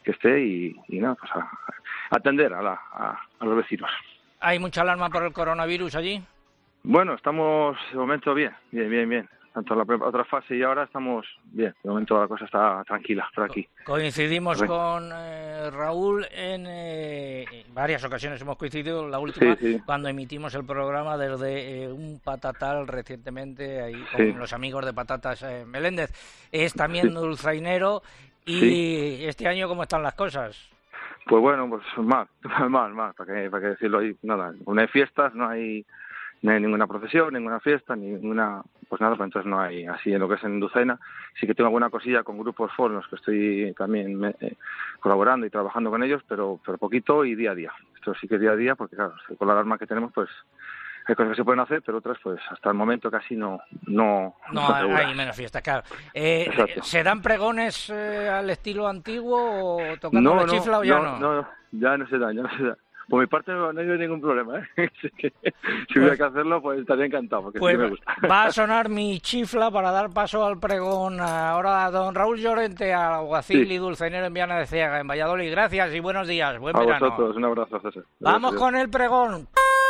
que esté y, y nada, pues a, a atender a, la, a, a los vecinos. ¿Hay mucha alarma por el coronavirus allí? Bueno, estamos de momento bien, bien, bien, bien. Tanto la otra fase y ahora estamos bien. De momento la cosa está tranquila por aquí. Coincidimos sí. con eh, Raúl en eh, varias ocasiones. Hemos coincidido, la última, sí, sí. cuando emitimos el programa desde eh, un patatal recientemente, ahí con sí. los amigos de Patatas eh, Meléndez. Es también sí. dulzainero. Y sí. este año, ¿cómo están las cosas? Pues bueno, pues mal, mal, mal, para qué, para qué decirlo ahí. Nada, no hay fiestas, no hay... No hay ninguna procesión, ninguna fiesta, ninguna... Pues nada, pues entonces no hay así en lo que es en Dulzaina. Sí que tengo alguna cosilla con grupos foros que estoy también me, eh, colaborando y trabajando con ellos, pero pero poquito y día a día. Esto sí que día a día, porque claro, con la alarma que tenemos, pues hay cosas que se pueden hacer, pero otras, pues hasta el momento casi no... No, no, no hay menos fiestas, claro. Eh, ¿Se dan pregones eh, al estilo antiguo o tocando no, la chifla no, o ya no? No, no, ya no se dan, ya no se dan. Por mi parte no, no hay ningún problema, ¿eh? Si hubiera que hacerlo, pues estaría encantado, porque pues sí me gusta. Va a sonar mi chifla para dar paso al pregón. Ahora don Raúl Llorente, alguacil sí. y dulzainero en Viana de Ceaga, en Valladolid. Gracias y buenos días, buen a verano. A vosotros, un abrazo, César. Vamos con el pregón.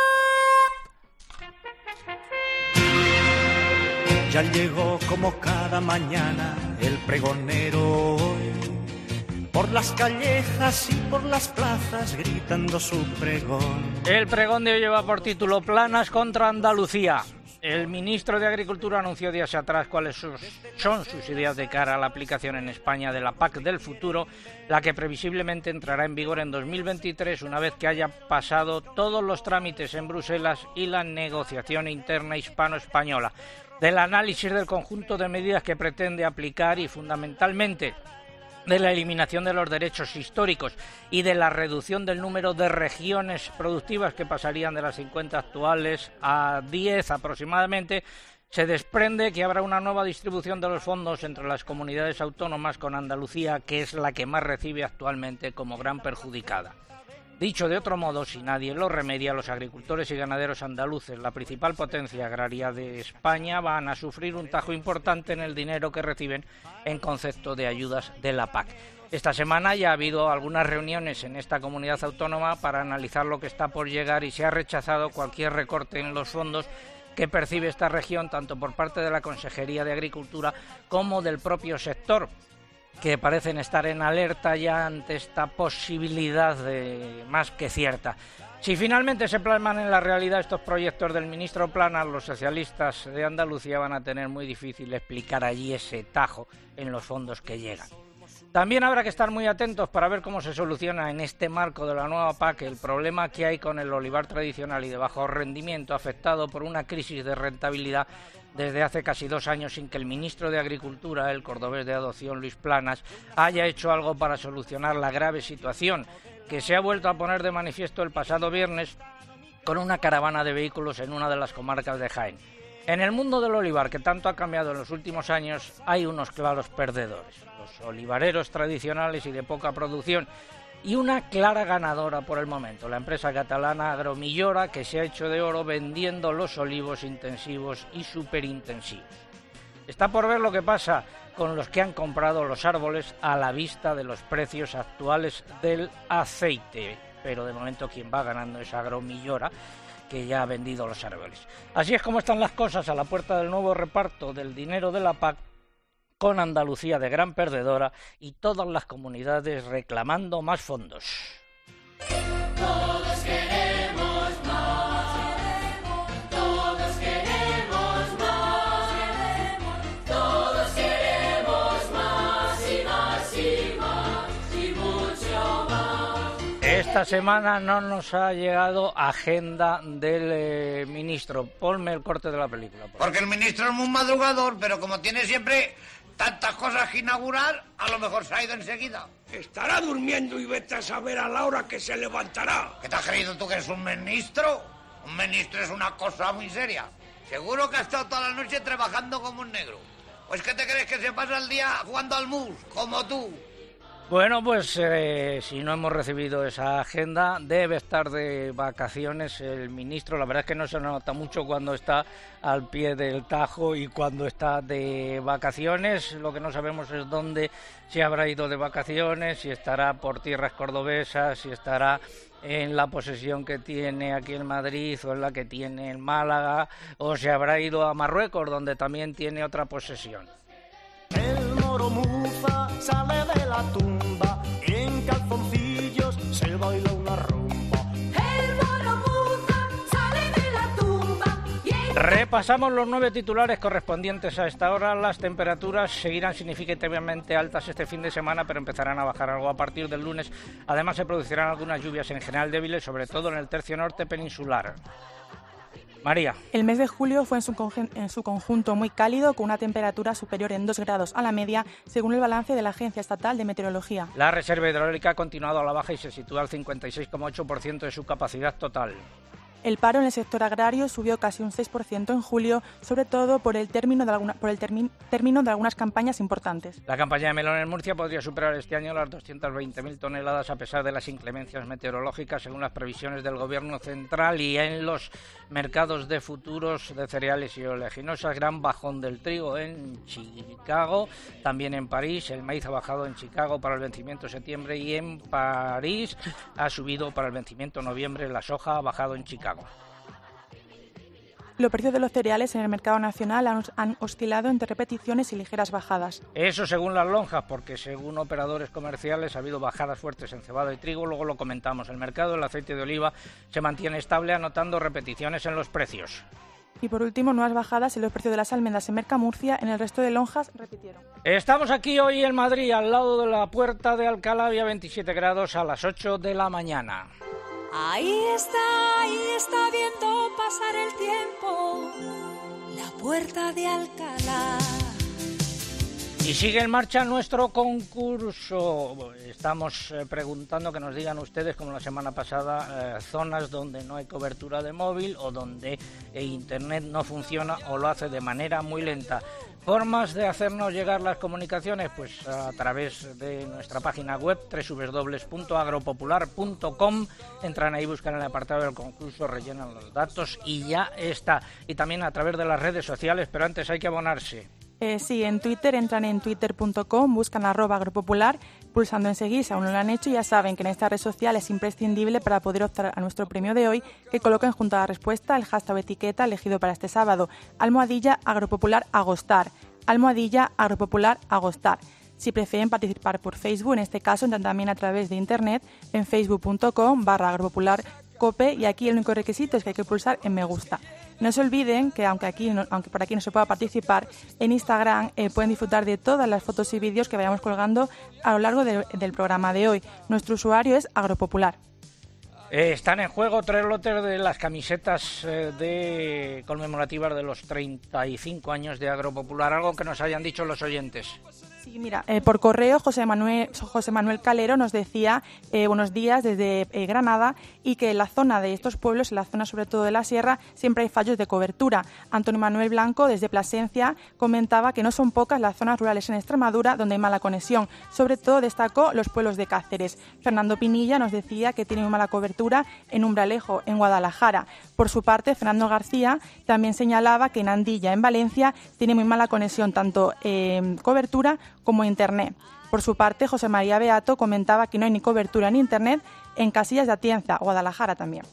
Ya llegó como cada mañana el pregonero hoy, por las callejas y por las plazas gritando su pregón. El pregón de hoy lleva por título Planas contra Andalucía. El ministro de Agricultura anunció días atrás cuáles son sus ideas de cara a la aplicación en España de la P A C del futuro, la que previsiblemente entrará en vigor en dos mil veintitrés una vez que haya pasado todos los trámites en Bruselas y la negociación interna hispano-española. Del análisis del conjunto de medidas que pretende aplicar y fundamentalmente de la eliminación de los derechos históricos y de la reducción del número de regiones productivas que pasarían de las cincuenta actuales a diez aproximadamente, se desprende que habrá una nueva distribución de los fondos entre las comunidades autónomas, con Andalucía, que es la que más recibe actualmente, como gran perjudicada. Dicho de otro modo, si nadie lo remedia, los agricultores y ganaderos andaluces, la principal potencia agraria de España, van a sufrir un tajo importante en el dinero que reciben en concepto de ayudas de la P A C. Esta semana ya ha habido algunas reuniones en esta comunidad autónoma para analizar lo que está por llegar y se ha rechazado cualquier recorte en los fondos que percibe esta región, tanto por parte de la Consejería de Agricultura como del propio sector, que parecen estar en alerta ya ante esta posibilidad de más que cierta. Si finalmente se plasman en la realidad estos proyectos del ministro Planas, los socialistas de Andalucía van a tener muy difícil explicar allí ese tajo en los fondos que llegan. También habrá que estar muy atentos para ver cómo se soluciona en este marco de la nueva P A C el problema que hay con el olivar tradicional y de bajo rendimiento, afectado por una crisis de rentabilidad desde hace casi dos años, sin que el ministro de Agricultura, el cordobés de adopción Luis Planas, haya hecho algo para solucionar la grave situación que se ha vuelto a poner de manifiesto el pasado viernes con una caravana de vehículos en una de las comarcas de Jaén. En el mundo del olivar, que tanto ha cambiado en los últimos años, hay unos claros perdedores: los olivareros tradicionales y de poca producción, y una clara ganadora por el momento, la empresa catalana Agromillora, que se ha hecho de oro vendiendo los olivos intensivos y superintensivos. Está por ver lo que pasa con los que han comprado los árboles a la vista de los precios actuales del aceite, pero de momento quien va ganando es Agromillora, que ya ha vendido los árboles. Así es como están las cosas a la puerta del nuevo reparto del dinero de la P A C, con Andalucía de gran perdedora y todas las comunidades reclamando más fondos. Todos queremos más, todos queremos más, todos queremos más y más y más y mucho más. Esta semana no nos ha llegado agenda del eh, ministro. Ponme el corte de la película. Por Porque el ministro es muy madrugador, pero como tiene siempre tantas cosas que inaugurar, a lo mejor se ha ido enseguida. Estará durmiendo y vete a saber a la hora que se levantará. ¿Qué te has creído tú que eres un ministro? Un ministro es una cosa muy seria. Seguro que ha estado toda la noche trabajando como un negro. Pues ¿qué te crees, que se pasa el día jugando al mus, como tú? Bueno, pues eh, si no hemos recibido esa agenda, debe estar de vacaciones el ministro. La verdad es que no se nota mucho cuando está al pie del Tajo y cuando está de vacaciones. Lo que no sabemos es dónde se habrá ido de vacaciones, si estará por tierras cordobesas, si estará en la posesión que tiene aquí en Madrid o en la que tiene en Málaga, o se habrá ido a Marruecos, donde también tiene otra posesión. El moro muza sale de la tumba y en calzoncillos se baila una rumba. El moro muza sale de la tumba y en... Repasamos los nueve titulares correspondientes a esta hora. Las temperaturas seguirán significativamente altas este fin de semana, pero empezarán a bajar algo a partir del lunes. Además, se producirán algunas lluvias en general débiles, sobre todo en el tercio norte peninsular. María. El mes de julio fue en su, en su conjunto muy cálido, con una temperatura superior en dos grados a la media, según el balance de la Agencia Estatal de Meteorología. La reserva hidráulica ha continuado a la baja y se sitúa al cincuenta y seis coma ocho por ciento de su capacidad total. El paro en el sector agrario subió casi un seis por ciento en julio, sobre todo por el término de, alguna, por el termi, término de algunas campañas importantes. La campaña de melón en Murcia podría superar este año las doscientas veinte mil toneladas a pesar de las inclemencias meteorológicas, según las previsiones del Gobierno central. Y en los mercados de futuros de cereales y oleaginosas, gran bajón del trigo en Chicago, también en París. El maíz ha bajado en Chicago para el vencimiento de septiembre y en París ha subido para el vencimiento de noviembre. La soja ha bajado en Chicago. Los precios de los cereales en el mercado nacional han, han oscilado entre repeticiones y ligeras bajadas. Eso según las lonjas, porque según operadores comerciales ha habido bajadas fuertes en cebada y trigo. Luego lo comentamos. El mercado del aceite de oliva se mantiene estable, anotando repeticiones en los precios. Y por último, nuevas bajadas en los precios de las almendras en Mercamurcia. En el resto de lonjas repitieron. Estamos aquí hoy en Madrid, al lado de la Puerta de Alcalá, había veintisiete grados a las ocho de la mañana. Ahí está, ahí está viendo pasar el tiempo, la Puerta de Alcalá. Y sigue en marcha nuestro concurso. Estamos eh, preguntando que nos digan ustedes, como la semana pasada, eh, zonas donde no hay cobertura de móvil o donde eh, Internet no funciona o lo hace de manera muy lenta. Formas de hacernos llegar las comunicaciones, pues a través de nuestra página web doble u doble u doble u punto agropopular punto com. Entran ahí, buscan el apartado del concurso, rellenan los datos y ya está. Y también a través de las redes sociales, pero antes hay que abonarse. Eh, sí, en Twitter, entran en twitter punto com, buscan arroba agropopular, pulsando en seguir si aún no lo han hecho. Y ya saben que en esta red social es imprescindible para poder optar a nuestro premio de hoy, que coloquen junto a la respuesta el hashtag o etiqueta elegido para este sábado, almohadilla agropopular agostar, almohadilla agropopular agostar. Si prefieren participar por Facebook, en este caso entran también a través de internet en facebook punto com barra agropopular cope, y aquí el único requisito es que hay que pulsar en me gusta. No se olviden que aunque aquí no, aunque por aquí no se pueda participar, en Instagram eh, pueden disfrutar de todas las fotos y vídeos que vayamos colgando a lo largo de, del programa de hoy. Nuestro usuario es agropopular. Eh, están en juego tres lotes de las camisetas eh, de conmemorativas de los treinta y cinco años de Agropopular, algo que nos hayan dicho los oyentes. Sí, mira, eh, por correo José Manuel, José Manuel Calero nos decía eh, buenos días desde eh, Granada, y que en la zona de estos pueblos, en la zona sobre todo de la sierra, siempre hay fallos de cobertura. Antonio Manuel Blanco desde Plasencia comentaba que no son pocas las zonas rurales en Extremadura donde hay mala conexión. Sobre todo destacó los pueblos de Cáceres. Fernando Pinilla nos decía que tiene muy mala cobertura en Umbralejo, en Guadalajara. Por su parte, Fernando García también señalaba que en Andilla, en Valencia, tiene muy mala conexión, tanto eh, cobertura como internet. Por su parte, José María Beato comentaba que no hay ni cobertura ni internet en Casillas de Atienza, Guadalajara también.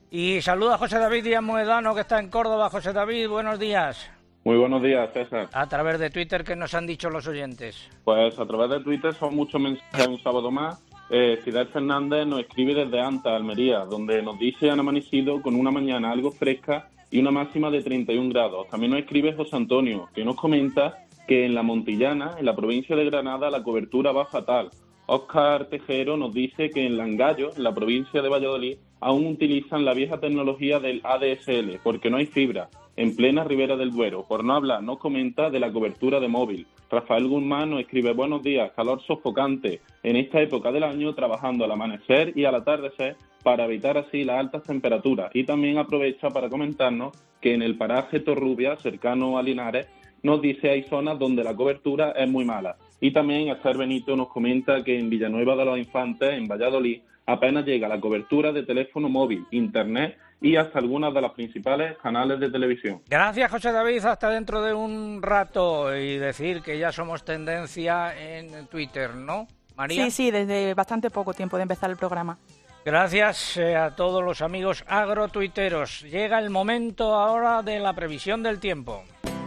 Y saluda a José David Díaz Moedano, que está en Córdoba. José David, buenos días. Muy buenos días, César. A través de Twitter, ¿qué nos han dicho los oyentes? Pues a través de Twitter son muchos mensajes un sábado más. Eh, Fidel Fernández nos escribe desde Anta, Almería, donde nos dice han amanecido con una mañana algo fresca y una máxima de treinta y un grados. También nos escribe José Antonio, que nos comenta que en la Montillana, en la provincia de Granada, la cobertura va fatal. Óscar Tejero nos dice que en Langallo, en la provincia de Valladolid, aún utilizan la vieja tecnología del A D S L, porque no hay fibra, en plena ribera del Duero. Por no hablar, nos comenta de la cobertura de móvil. Rafael Guzmán nos escribe, buenos días, calor sofocante en esta época del año, trabajando al amanecer y al atardecer para evitar así las altas temperaturas. Y también aprovecha para comentarnos que en el paraje Torrubia, cercano a Linares, nos dice hay zonas donde la cobertura es muy mala. Y también Esther Benito nos comenta que en Villanueva de los Infantes, en Valladolid, apenas llega la cobertura de teléfono móvil, internet y hasta algunas de las principales canales de televisión. Gracias, José David. Hasta dentro de un rato. Y decir que ya somos tendencia en Twitter, ¿no, María? Sí, sí, desde bastante poco tiempo de empezar el programa. Gracias eh, a todos los amigos agrotuiteros. Llega el momento ahora de la previsión del tiempo.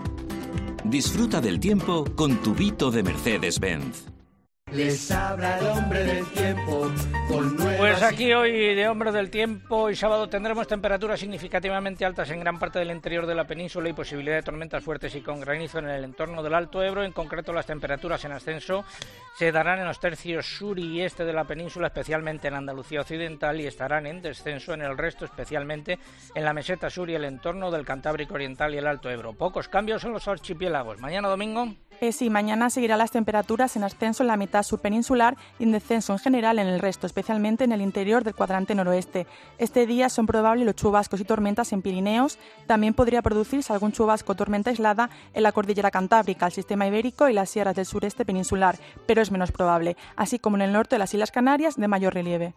Disfruta del tiempo con tu Vito de Mercedes-Benz. Les habla el hombre del tiempo con nuevas... Pues aquí hoy de Hombre del Tiempo y sábado tendremos temperaturas significativamente altas en gran parte del interior de la península y posibilidad de tormentas fuertes y con granizo en el entorno del Alto Ebro. En concreto, las temperaturas en ascenso se darán en los tercios sur y este de la península, especialmente en Andalucía Occidental, y estarán en descenso en el resto, especialmente en la meseta sur y el entorno del Cantábrico Oriental y el Alto Ebro. Pocos cambios en los archipiélagos. Mañana domingo... Eh, sí, mañana seguirán las temperaturas en ascenso en la mitad sur peninsular y en descenso en general en el resto, especialmente en el interior del cuadrante noroeste. Este día son probables los chubascos y tormentas en Pirineos. También podría producirse algún chubasco o tormenta aislada en la cordillera Cantábrica, el sistema ibérico y las sierras del sureste peninsular, pero es menos probable, así como en el norte de las Islas Canarias de mayor relieve.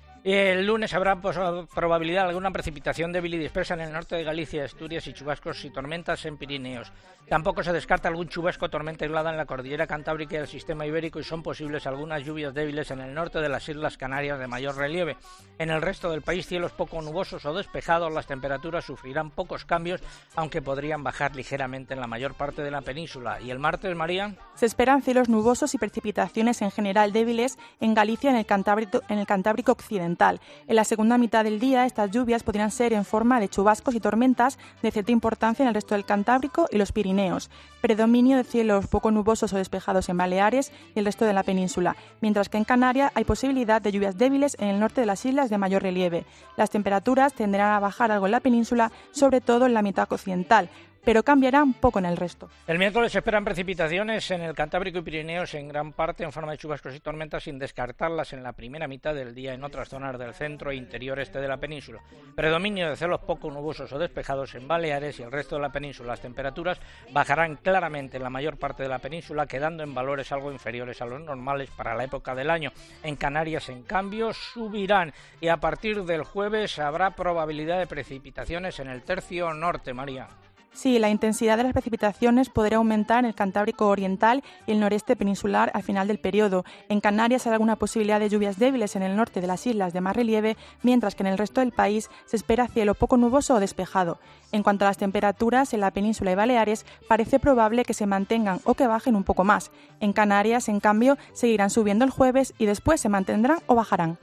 El lunes habrá probabilidad de alguna precipitación débil y dispersa en el norte de Galicia, Asturias y chubascos y tormentas en Pirineos. Tampoco se descarta algún chubasco o tormenta aislada en la cordillera Cantábrica y el sistema ibérico y son posibles algunas lluvias débiles en el norte de las Islas Canarias de mayor relieve. En el resto del país, cielos poco nubosos o despejados, las temperaturas sufrirán pocos cambios, aunque podrían bajar ligeramente en la mayor parte de la península. ¿Y el martes, María? Se esperan cielos nubosos y precipitaciones en general débiles en Galicia y en el Cantábrico, en el Cantábrico Occidental. En la segunda mitad del día, estas lluvias podrían ser en forma de chubascos y tormentas de cierta importancia en el resto del Cantábrico y los Pirineos. Predominio de cielos poco nubosos o despejados en Baleares y el resto de la península, mientras que en Canarias hay posibilidad de lluvias débiles en el norte de las islas de mayor relieve. Las temperaturas tenderán a bajar algo en la península, sobre todo en la mitad occidental, pero cambiarán poco en el resto. El miércoles se esperan precipitaciones en el Cantábrico y Pirineos en gran parte en forma de chubascos y tormentas, sin descartarlas en la primera mitad del día en otras zonas del centro e interior este de la península. Predominio de cielos poco nubosos o despejados en Baleares y el resto de la península. Las temperaturas bajarán claramente en la mayor parte de la península, quedando en valores algo inferiores a los normales para la época del año. En Canarias, en cambio, subirán y a partir del jueves habrá probabilidad de precipitaciones en el tercio norte, María. Sí, la intensidad de las precipitaciones podrá aumentar en el Cantábrico Oriental y el noreste peninsular al final del periodo. En Canarias hay alguna posibilidad de lluvias débiles en el norte de las islas de más relieve, mientras que en el resto del país se espera cielo poco nuboso o despejado. En cuanto a las temperaturas, en la península y Baleares parece probable que se mantengan o que bajen un poco más. En Canarias, en cambio, seguirán subiendo el jueves y después se mantendrán o bajarán.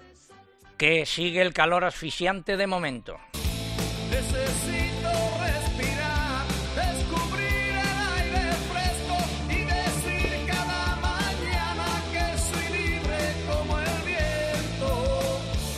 Que sigue el calor asfixiante de momento. Necesito respirar, descubrir el aire fresco y decir cada mañana que soy libre como el viento.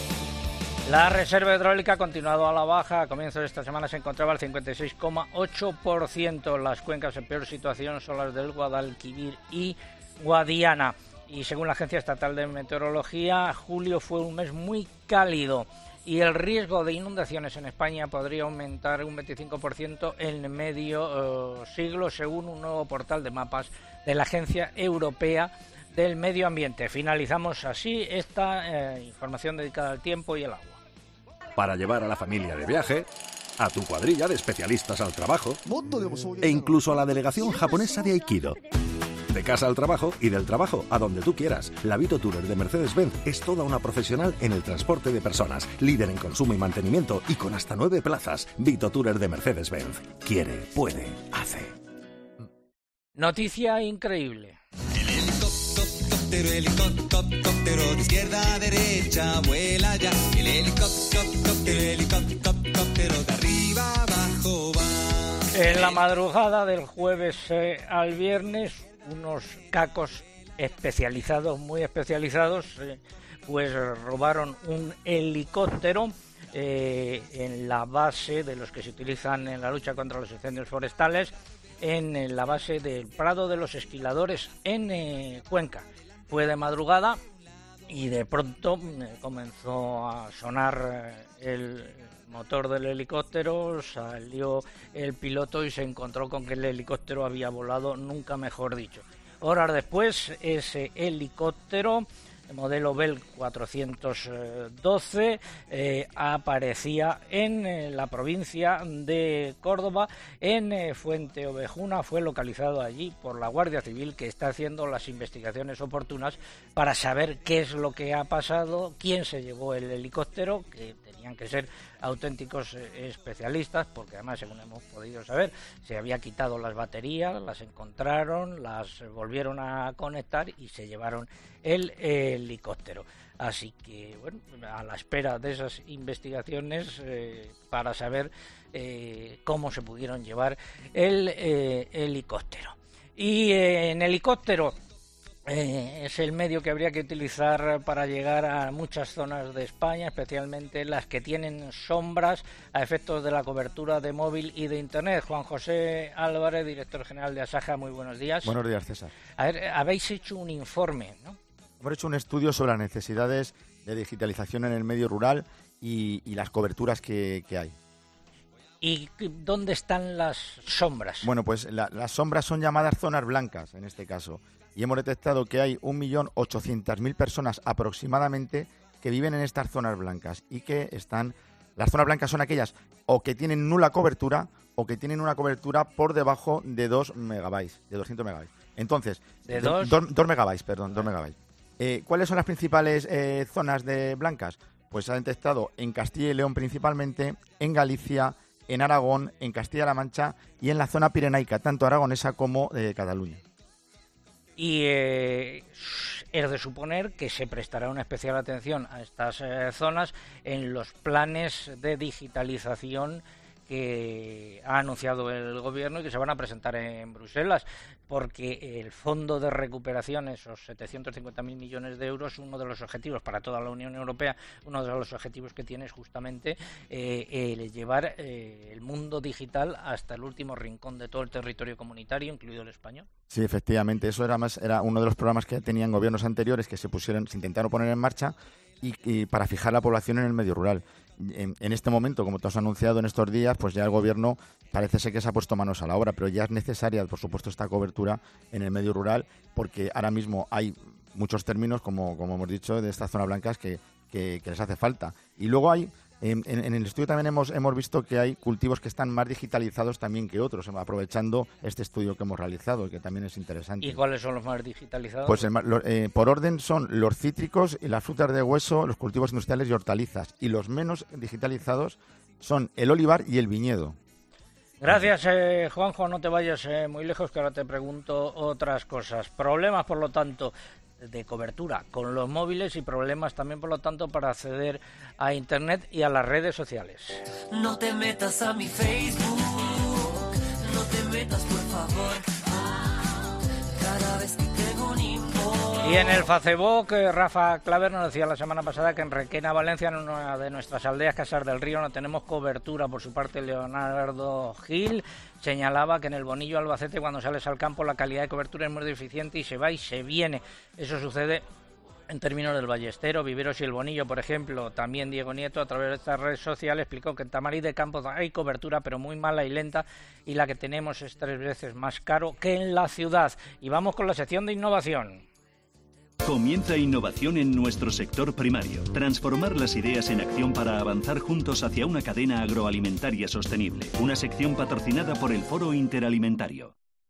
La reserva hidráulica ha continuado a la baja. A comienzos de esta semana se encontraba al cincuenta y seis coma ocho por ciento. Las cuencas en peor situación son las del Guadalquivir y Guadiana. Y según la Agencia Estatal de Meteorología, julio fue un mes muy cálido y el riesgo de inundaciones en España podría aumentar un veinticinco por ciento en medio uh, siglo, según un nuevo portal de mapas de la Agencia Europea del Medio Ambiente. Finalizamos así esta eh, información dedicada al tiempo y el agua. Para llevar a la familia de viaje, a tu cuadrilla de especialistas al trabajo e incluso a la delegación japonesa de Aikido. De casa al trabajo y del trabajo a donde tú quieras. La Vito Tourer de Mercedes-Benz es toda una profesional en el transporte de personas, líder en consumo y mantenimiento y con hasta nueve plazas. Vito Tourer de Mercedes-Benz. Quiere, puede, hace. Noticia increíble. El helicóptero, helicóptero, de izquierda a derecha, vuela ya. El helicóptero, helicóptero, de arriba abajo va. En la madrugada del jueves eh, al viernes, unos cacos especializados, muy especializados, eh, pues robaron un helicóptero eh, en la base de los que se utilizan en la lucha contra los incendios forestales, en, en la base del Prado de los Esquiladores en eh, Cuenca. Fue de madrugada y de pronto eh, comenzó a sonar eh, el motor del helicóptero, salió el piloto y se encontró con que el helicóptero había volado, nunca mejor dicho. Horas después, ese helicóptero, el modelo Bell cuatrocientos doce, eh, aparecía en eh, la provincia de Córdoba, en eh, Fuente Ovejuna. Fue localizado allí por la Guardia Civil, que está haciendo las investigaciones oportunas para saber qué es lo que ha pasado, quién se llevó el helicóptero, que tenían que ser auténticos eh, especialistas, porque además, según hemos podido saber, se había quitado las baterías, las encontraron, las volvieron a conectar y se llevaron el eh, helicóptero. Así que, bueno, a la espera de esas investigaciones eh, para saber eh, cómo se pudieron llevar el eh, helicóptero. Y eh, en helicóptero eh, es el medio que habría que utilizar para llegar a muchas zonas de España, especialmente las que tienen sombras a efectos de la cobertura de móvil y de Internet. Juan José Álvarez, director general de Asaja, muy buenos días. Buenos días, César. A ver, habéis hecho un informe, ¿no? Hemos hecho un estudio sobre las necesidades de digitalización en el medio rural y, y las coberturas que, que hay. ¿Y dónde están las sombras? Bueno, pues la, las sombras son llamadas zonas blancas, en este caso. Y hemos detectado que hay un millón ochocientas mil personas aproximadamente que viven en estas zonas blancas y que están... Las zonas blancas son aquellas o que tienen nula cobertura o que tienen una cobertura por debajo de dos megabytes, de doscientos megabytes. Entonces, ¿De dos? dos megabytes, perdón, dos megabytes. Eh, ¿Cuáles son las principales eh, zonas de blancas? Pues se ha detectado en Castilla y León principalmente, en Galicia, en Aragón, en Castilla-La Mancha y en la zona pirenaica, tanto aragonesa como de eh, Cataluña. Y eh, es de suponer que se prestará una especial atención a estas eh, zonas en los planes de digitalización que ha anunciado el Gobierno y que se van a presentar en Bruselas, porque el Fondo de Recuperación, esos setecientos cincuenta mil millones de euros, uno de los objetivos para toda la Unión Europea, uno de los objetivos que tiene es justamente eh, el llevar eh, el mundo digital hasta el último rincón de todo el territorio comunitario, incluido el español. Sí, efectivamente, eso era más era uno de los programas que tenían gobiernos anteriores que se pusieron, se intentaron poner en marcha y, y para fijar la población en el medio rural. En, en este momento, como tú has anunciado en estos días, pues ya el Gobierno parece ser que se ha puesto manos a la obra, pero ya es necesaria, por supuesto, esta cobertura en el medio rural, porque ahora mismo hay muchos términos, como, como hemos dicho, de estas zonas blancas que, que, que les hace falta. Y luego hay, en, en, en el estudio también hemos, hemos visto que hay cultivos que están más digitalizados también que otros, aprovechando este estudio que hemos realizado, que también es interesante. ¿Y cuáles son los más digitalizados? Pues el, lo, eh, por orden son los cítricos y las frutas de hueso, los cultivos industriales y hortalizas. Y los menos digitalizados son el olivar y el viñedo. Gracias, eh, Juanjo, no te vayas eh, muy lejos, que ahora te pregunto otras cosas. Problemas, por lo tanto, de cobertura con los móviles y problemas también, por lo tanto, para acceder a Internet y a las redes sociales. No te metas a mi Facebook, no te metas, por favor. Cada vez que tengo un impo. Y en el Facebook, eh, Rafa Claver nos decía la semana pasada que en Requena, Valencia, en una de nuestras aldeas, Casar del Río, no tenemos cobertura. Por su parte, Leonardo Gil señalaba que en el Bonillo, Albacete, cuando sales al campo, la calidad de cobertura es muy deficiente y se va y se viene. Eso sucede en términos del Ballestero, Viveros y el Bonillo, por ejemplo. También Diego Nieto, a través de esta red social, explicó que en Tamarí de Campos hay cobertura, pero muy mala y lenta, y la que tenemos es tres veces más caro que en la ciudad. Y vamos con la sección de innovación. Comienza innovación en nuestro sector primario. Transformar las ideas en acción para avanzar juntos hacia una cadena agroalimentaria sostenible. Una sección patrocinada por el Foro Interalimentario.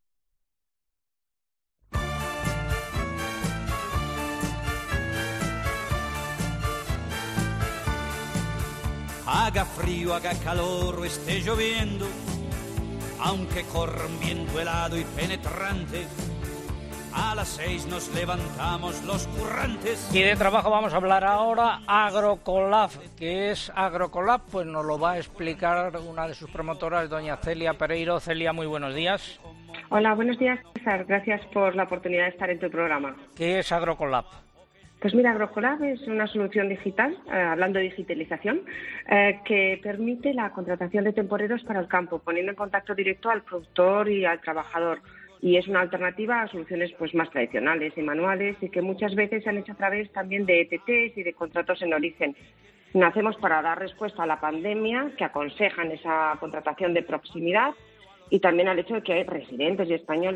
Haga frío, haga calor o esté lloviendo, aunque corra un viento helado y penetrante, a las seis nos levantamos los currantes. Y de trabajo vamos a hablar ahora. Agrocolab. ¿Qué es Agrocolab? Pues nos lo va a explicar una de sus promotoras, doña Celia Pereiro. Celia, muy buenos días. Hola, buenos días, César. Gracias por la oportunidad de estar en tu programa. ¿Qué es Agrocolab? Pues mira, Agrocolab es una solución digital, eh, hablando de digitalización, eh, que permite la contratación de temporeros para el campo, poniendo en contacto directo al productor y al trabajador. Y es una alternativa a soluciones pues más tradicionales y manuales, y que muchas veces se han hecho a través también de E T Ts y de contratos en origen. Nacemos para dar respuesta a la pandemia, que aconsejan esa contratación de proximidad, y también al hecho de que hay residentes y españoles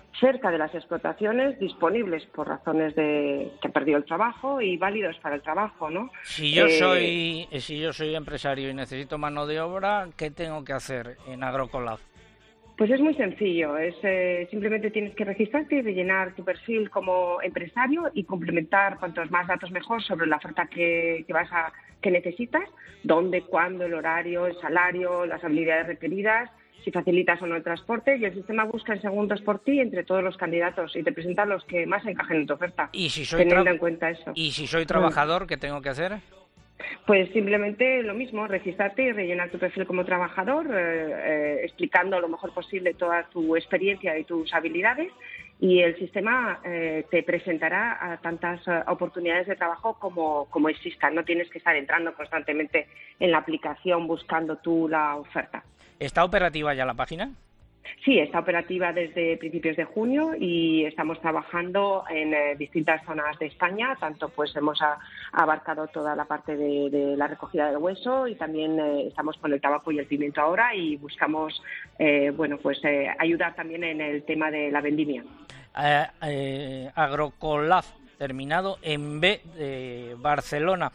cerca de las explotaciones, disponibles por razones de que han perdido el trabajo y válidos para el trabajo, ¿no? Si yo Eh, soy si yo soy empresario y necesito mano de obra, ¿qué tengo que hacer en Agrocolab? Pues es muy sencillo, es eh, simplemente tienes que registrarte y rellenar tu perfil como empresario y complementar cuantos más datos mejor sobre la oferta que, que vas a que necesitas, dónde, cuándo, el horario, el salario, las habilidades requeridas, si facilitas o no el transporte, y el sistema busca en segundos por ti entre todos los candidatos y te presenta los que más encajen en tu oferta. Y si soy teniendo tra- en cuenta eso. Y si soy trabajador, ¿qué tengo que hacer? Pues simplemente lo mismo, registrarte y rellenar tu perfil como trabajador, eh, eh, explicando lo mejor posible toda tu experiencia y tus habilidades, y el sistema eh, te presentará a tantas eh, oportunidades de trabajo como, como existan. No tienes que estar entrando constantemente en la aplicación buscando tú la oferta. ¿Está operativa ya la página? Sí, está operativa desde principios de junio y estamos trabajando en eh, distintas zonas de España. Tanto pues hemos a, abarcado toda la parte de, de la recogida del hueso y también eh, estamos con el tabaco y el pimiento ahora y buscamos eh, bueno pues eh, ayudar también en el tema de la vendimia. Eh, eh, Agrocolab, terminado en B de Barcelona.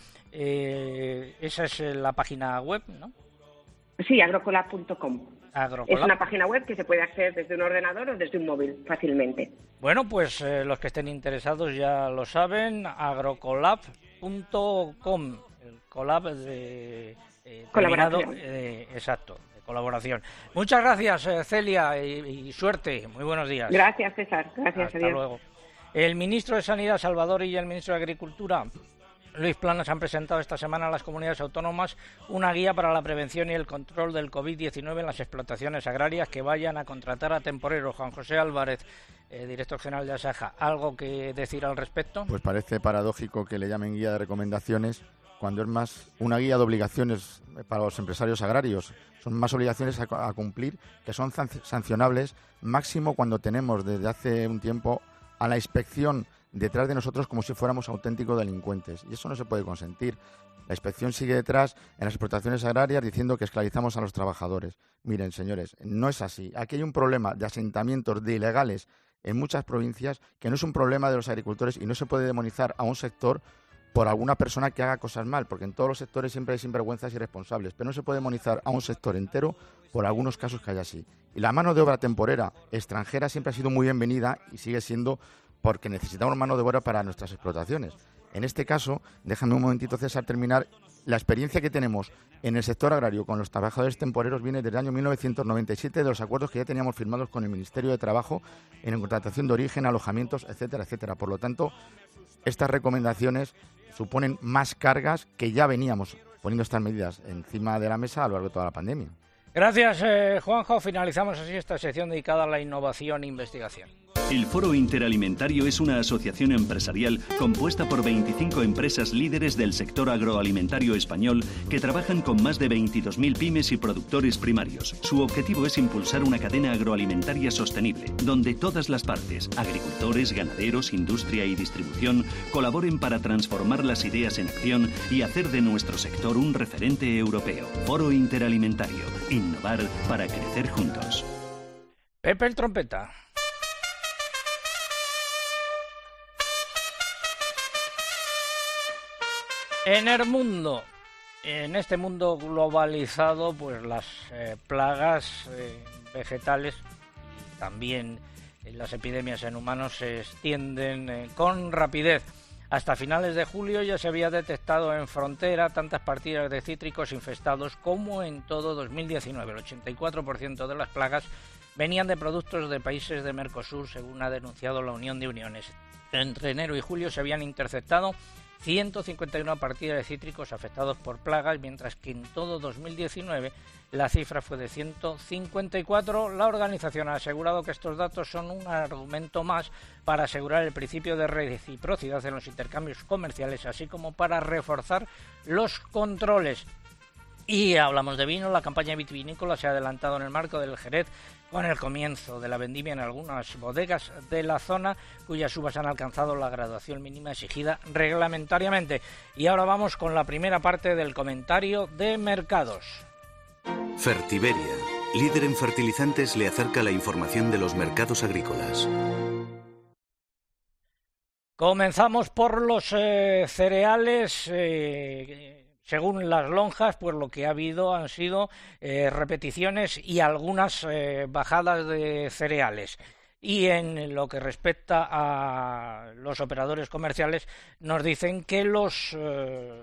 Eh, esa es la página web, ¿no? Sí, agrocolab punto com. Agrocolab. Es una página web que se puede acceder desde un ordenador o desde un móvil fácilmente. Bueno, pues eh, los que estén interesados ya lo saben, agrocolab punto com, el collab de eh, terminado, Colaboración. eh, exacto, de colaboración. Muchas gracias, eh, Celia, y, y suerte. Muy buenos días. Gracias, César. Gracias. Hasta adiós. luego. El ministro de Sanidad, Salvador, y el ministro de Agricultura, Luis Planas, han presentado esta semana a las comunidades autónomas una guía para la prevención y el control del covid diecinueve en las explotaciones agrarias que vayan a contratar a temporeros. Juan José Álvarez, eh, director general de Asaja, ¿algo que decir al respecto? Pues parece paradójico que le llamen guía de recomendaciones cuando es más una guía de obligaciones para los empresarios agrarios. Son más obligaciones a, a cumplir que son sancionables, máximo cuando tenemos desde hace un tiempo a la inspección detrás de nosotros como si fuéramos auténticos delincuentes. Y eso no se puede consentir. La inspección sigue detrás en las explotaciones agrarias diciendo que esclavizamos a los trabajadores. Miren, señores, no es así. Aquí hay un problema de asentamientos de ilegales en muchas provincias que no es un problema de los agricultores y no se puede demonizar a un sector por alguna persona que haga cosas mal, porque en todos los sectores siempre hay sinvergüenzas y responsables, pero no se puede demonizar a un sector entero por algunos casos que haya así. Y la mano de obra temporera extranjera siempre ha sido muy bienvenida y sigue siendo porque necesitamos mano de obra para nuestras explotaciones. En este caso, déjame un momentito, César, terminar. La experiencia que tenemos en el sector agrario con los trabajadores temporeros viene desde el año mil novecientos noventa y siete, de los acuerdos que ya teníamos firmados con el Ministerio de Trabajo en contratación de origen, alojamientos, etcétera, etcétera. Por lo tanto, estas recomendaciones suponen más cargas que ya veníamos poniendo estas medidas encima de la mesa a lo largo de toda la pandemia. Gracias, eh, Juanjo. Finalizamos así esta sección dedicada a la innovación e investigación. El Foro Interalimentario es una asociación empresarial compuesta por veinticinco empresas líderes del sector agroalimentario español que trabajan con más de veintidós mil pymes y productores primarios. Su objetivo es impulsar una cadena agroalimentaria sostenible, donde todas las partes, agricultores, ganaderos, industria y distribución, colaboren para transformar las ideas en acción y hacer de nuestro sector un referente europeo. Foro Interalimentario. Innovar para crecer juntos. Pepe el Trompeta. En el mundo, en este mundo globalizado, pues las eh, plagas eh, vegetales y también eh, las epidemias en humanos se extienden eh, con rapidez. Hasta finales de julio ya se había detectado en frontera tantas partidas de cítricos infestados como en todo dos mil diecinueve. El ochenta y cuatro por ciento de las plagas venían de productos de países de Mercosur, según ha denunciado la Unión de Uniones. Entre enero y julio se habían interceptado ciento cincuenta y una partidas de cítricos afectados por plagas, mientras que en todo dos mil diecinueve la cifra fue de ciento cincuenta y cuatro. La organización ha asegurado que estos datos son un argumento más para asegurar el principio de reciprocidad en los intercambios comerciales, así como para reforzar los controles. Y hablamos de vino. La campaña vitivinícola se ha adelantado en el marco del Jerez con el comienzo de la vendimia en algunas bodegas de la zona, cuyas uvas han alcanzado la graduación mínima exigida reglamentariamente. Y ahora vamos con la primera parte del comentario de mercados. Fertiberia, líder en fertilizantes, le acerca la información de los mercados agrícolas. Comenzamos por los eh, cereales. Eh, según las lonjas, pues lo que ha habido han sido eh, repeticiones y algunas eh, bajadas de cereales. Y en lo que respecta a los operadores comerciales, nos dicen que los eh,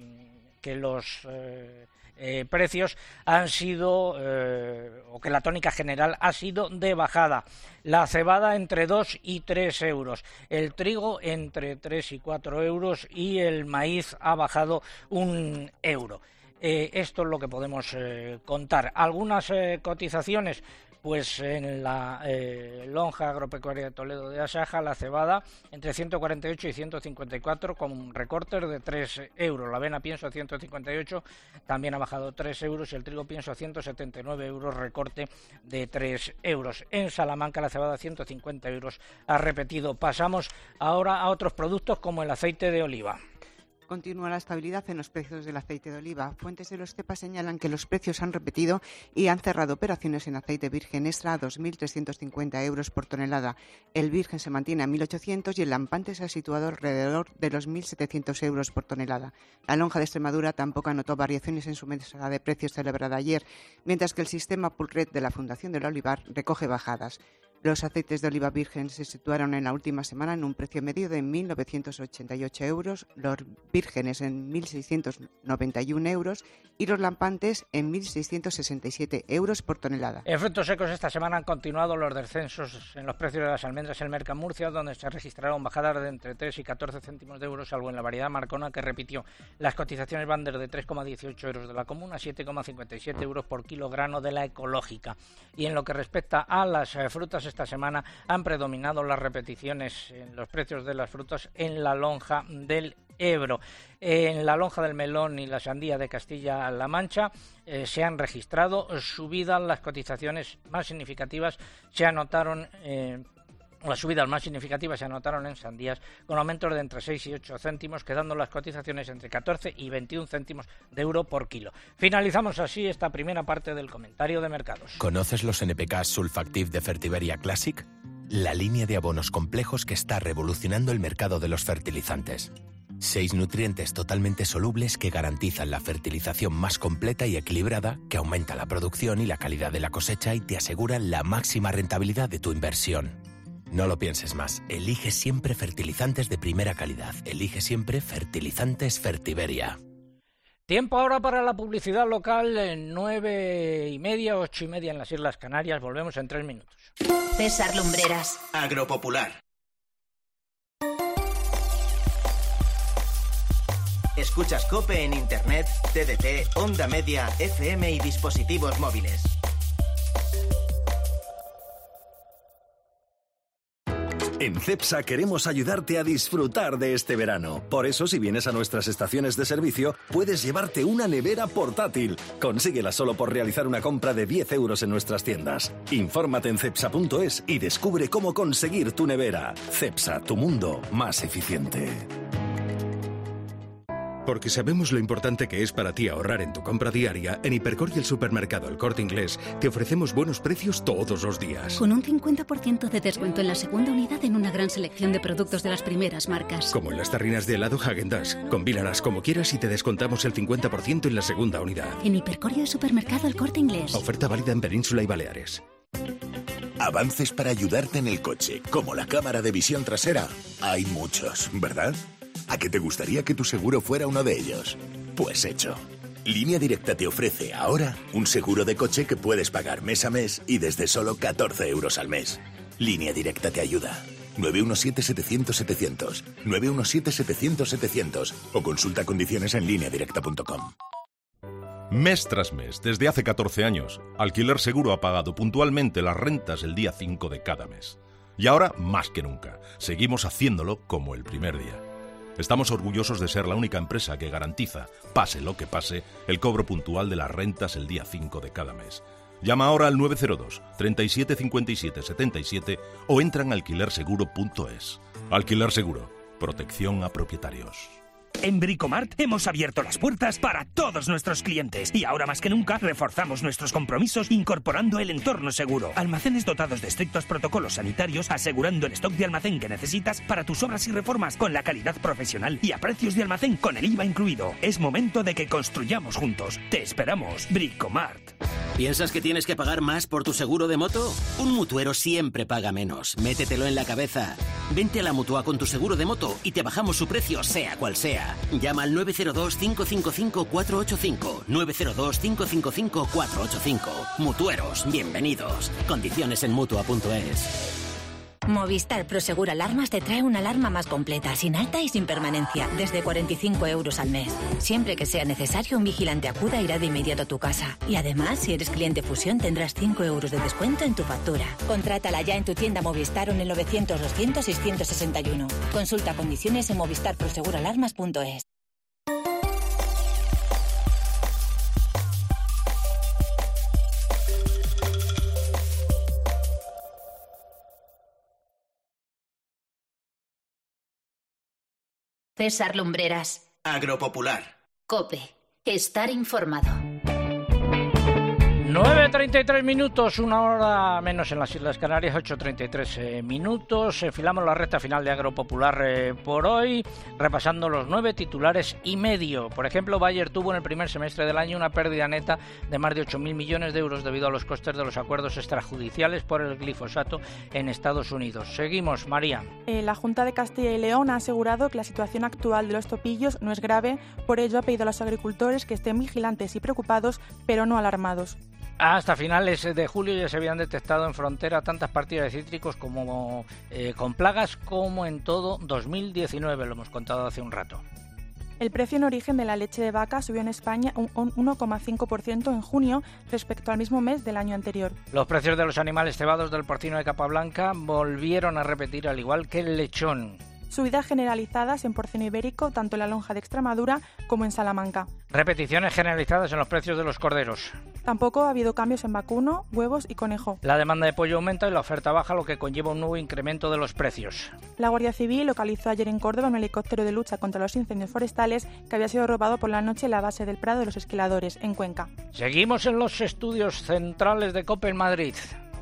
que los eh, eh, precios han sido, eh, o que la tónica general ha sido de bajada. La cebada entre dos y tres euros, el trigo entre tres y cuatro euros y el maíz ha bajado un euro. Eh, esto es lo que podemos eh, contar. Algunas eh, cotizaciones. Pues en la eh, lonja agropecuaria de Toledo de Asaja, la cebada entre ciento cuarenta y ocho y ciento cincuenta y cuatro con recortes de tres euros. La avena pienso a ciento cincuenta y ocho, también ha bajado tres euros, y el trigo pienso a ciento setenta y nueve euros, recorte de tres euros. En Salamanca la cebada a ciento cincuenta euros ha repetido. Pasamos ahora a otros productos como el aceite de oliva. Continúa la estabilidad en los precios del aceite de oliva. Fuentes de los CEPA señalan que los precios han repetido y han cerrado operaciones en aceite virgen extra a dos mil trescientos cincuenta euros por tonelada. El virgen se mantiene a mil ochocientos y el lampante se ha situado alrededor de los mil setecientos euros por tonelada. La lonja de Extremadura tampoco anotó variaciones en su mesa de precios celebrada ayer, mientras que el sistema Pulcret de la Fundación del Olivar recoge bajadas. Los aceites de oliva virgen se situaron en la última semana en un precio medio de mil novecientos ochenta y ocho euros, los vírgenes en mil seiscientos noventa y uno euros y los lampantes en mil seiscientos sesenta y siete euros por tonelada. En frutos secos esta semana han continuado los descensos en los precios de las almendras en Mercamurcia, donde se registraron bajadas de entre tres y catorce céntimos de euros, salvo en la variedad Marcona, que repitió. Las cotizaciones van desde tres coma dieciocho euros de la común a siete coma cincuenta y siete euros por kilogramo de la ecológica. Y en lo que respecta a las eh, frutas, esta semana han predominado las repeticiones en los precios de las frutas en la lonja del Ebro. En la lonja del melón y la sandía de Castilla-La Mancha eh, se han registrado subidas. Las cotizaciones más significativas se anotaron eh, Las subidas más significativas se anotaron en sandías, con aumentos de entre seis y ocho céntimos, quedando las cotizaciones entre catorce y veintiún céntimos de euro por kilo. Finalizamos así esta primera parte del comentario de mercados. ¿Conoces los N P K Sulfactive de Fertiberia Classic? La línea de abonos complejos que está revolucionando el mercado de los fertilizantes. Seis nutrientes totalmente solubles que garantizan la fertilización más completa y equilibrada, que aumenta la producción y la calidad de la cosecha y te aseguran la máxima rentabilidad de tu inversión. No lo pienses más. Elige siempre fertilizantes de primera calidad. Elige siempre fertilizantes Fertiberia. Tiempo ahora para la publicidad local, en nueve y media, ocho y media en las Islas Canarias. Volvemos en tres minutos. César Lumbreras. Agropopular. Escuchas COPE en Internet, T D T, Onda Media, F M y dispositivos móviles. En Cepsa queremos ayudarte a disfrutar de este verano. Por eso, si vienes a nuestras estaciones de servicio, puedes llevarte una nevera portátil. Consíguela solo por realizar una compra de diez euros en nuestras tiendas. Infórmate en cepsa punto es y descubre cómo conseguir tu nevera. Cepsa, tu mundo más eficiente. Porque sabemos lo importante que es para ti ahorrar en tu compra diaria, en Hipercor y el supermercado El Corte Inglés te ofrecemos buenos precios todos los días. Con un cincuenta por ciento de descuento en la segunda unidad en una gran selección de productos de las primeras marcas. Como en las tarrinas de helado Häagen-Dazs. Combínalas como quieras y te descontamos el cincuenta por ciento en la segunda unidad. En Hipercor y el supermercado El Corte Inglés. Oferta válida en Península y Baleares. Avances para ayudarte en el coche, como la cámara de visión trasera. Hay muchos, ¿verdad? ¿A qué te gustaría que tu seguro fuera uno de ellos? Pues hecho. Línea Directa te ofrece ahora un seguro de coche que puedes pagar mes a mes y desde solo catorce euros al mes. Línea Directa te ayuda. nueve uno siete, setecientos, setecientos. nueve uno siete, setecientos, setecientos. O consulta condiciones en línea directa punto com. Mes tras mes, desde hace catorce años, Alquiler Seguro ha pagado puntualmente las rentas el día cinco de cada mes. Y ahora, más que nunca, seguimos haciéndolo como el primer día. Estamos orgullosos de ser la única empresa que garantiza, pase lo que pase, el cobro puntual de las rentas el día cinco de cada mes. Llama ahora al nueve cero dos, treinta y siete cincuenta y siete setenta y siete o entra en alquiler seguro punto es. Alquiler Seguro, protección a propietarios. En Bricomart hemos abierto las puertas para todos nuestros clientes y ahora más que nunca reforzamos nuestros compromisos incorporando el entorno seguro. Almacenes dotados de estrictos protocolos sanitarios asegurando el stock de almacén que necesitas para tus obras y reformas con la calidad profesional y a precios de almacén con el I V A incluido. Es momento de que construyamos juntos. Te esperamos, Bricomart. ¿Piensas que tienes que pagar más por tu seguro de moto? Un mutuero siempre paga menos. Métetelo en la cabeza. Vente a la Mutua con tu seguro de moto y te bajamos su precio sea cual sea. Llama al nueve cero dos, cinco cinco cinco, cuatro ocho cinco. nueve cero dos, cinco cinco cinco, cuatro ocho cinco. Mutueros, bienvenidos. Condiciones en Mutua punto es. Movistar Prosegur Alarmas te trae una alarma más completa, sin alta y sin permanencia, desde cuarenta y cinco euros al mes. Siempre que sea necesario, un vigilante acuda e irá de inmediato a tu casa. Y además, si eres cliente Fusión, tendrás cinco euros de descuento en tu factura. Contrátala ya en tu tienda Movistar o en el novecientos, doscientos, seiscientos sesenta y uno. Consulta condiciones en movistar prosegur alarmas punto es. César Lumbreras. Agropopular. COPE. Estar informado. nueve treinta y tres minutos, una hora menos en las Islas Canarias, ocho treinta y tres eh, minutos. Enfilamos la recta final de Agropopular eh, por hoy, repasando los nueve titulares y medio. Por ejemplo, Bayer tuvo en el primer semestre del año una pérdida neta de más de ocho mil millones de euros debido a los costes de los acuerdos extrajudiciales por el glifosato en Estados Unidos. Seguimos, María. Eh, la Junta de Castilla y León ha asegurado que la situación actual de los topillos no es grave, por ello ha pedido a los agricultores que estén vigilantes y preocupados, pero no alarmados. Hasta finales de julio ya se habían detectado en frontera tantas partidas de cítricos como eh, con plagas como en todo dos mil diecinueve, lo hemos contado hace un rato. El precio en origen de la leche de vaca subió en España un uno coma cinco por ciento en junio respecto al mismo mes del año anterior. Los precios de los animales cebados del porcino de capa blanca volvieron a repetir, al igual que el lechón. Subidas generalizadas en porcino ibérico, tanto en la lonja de Extremadura como en Salamanca. Repeticiones generalizadas en los precios de los corderos. Tampoco ha habido cambios en vacuno, huevos y conejo. La demanda de pollo aumenta y la oferta baja, lo que conlleva un nuevo incremento de los precios. La Guardia Civil localizó ayer en Córdoba un helicóptero de lucha contra los incendios forestales que había sido robado por la noche en la base del Prado de los Esquiladores, en Cuenca. Seguimos en los estudios centrales de COPE en Madrid.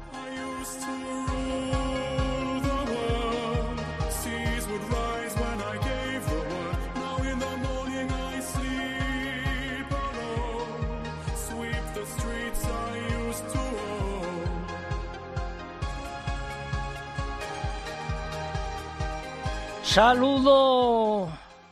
Saludo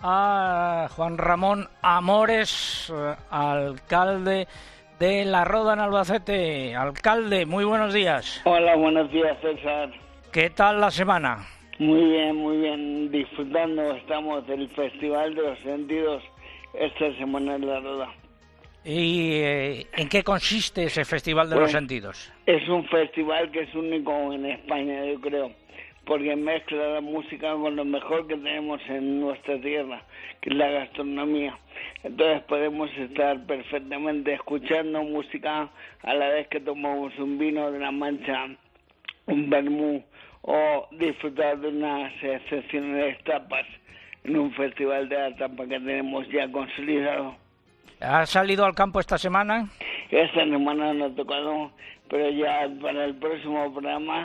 a Juan Ramón Amores, alcalde de La Roda en Albacete. Alcalde, muy buenos días. Hola, buenos días, César. ¿Qué tal la semana? Muy bien, muy bien, disfrutando estamos del Festival de los Sentidos esta semana en La Roda. ¿Y eh, en qué consiste ese Festival de pues, los Sentidos? Es un festival que es único en España, yo creo, porque mezcla la música con lo mejor que tenemos en nuestra tierra, que es la gastronomía. Entonces podemos estar perfectamente escuchando música a la vez que tomamos un vino de la Mancha, un vermú, o disfrutar de unas excepcionales tapas en un festival de la tapa que tenemos ya consolidado. ¿Has salido al campo esta semana? Esta semana no he tocado, pero ya para el próximo programa...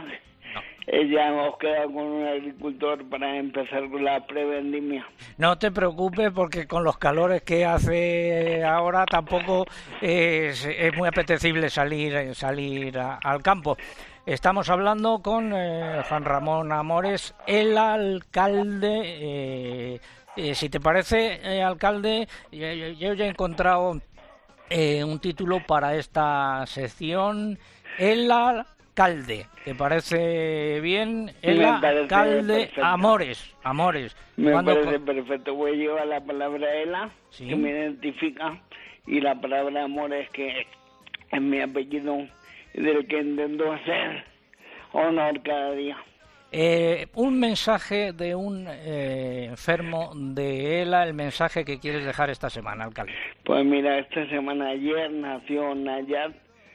Ya hemos quedado con un agricultor para empezar con la prevendimia. No te preocupes porque con los calores que hace ahora tampoco es, es muy apetecible salir, salir a, al campo. Estamos hablando con eh, Juan Ramón Amores, el alcalde. Eh, eh, si te parece, eh, alcalde, yo, yo ya he encontrado eh, un título para esta sección, el alcalde. ¿Te parece bien? El alcalde Amores. Amores. Me parece perfecto. Voy a llevar la palabra Ela, ¿sí?, que me identifica, y la palabra Amores, que es mi apellido, del que intento hacer honor cada día. Eh, un mensaje de un eh, enfermo de ELA, el mensaje que quieres dejar esta semana, alcalde. Pues mira, esta semana ayer nació Nayat,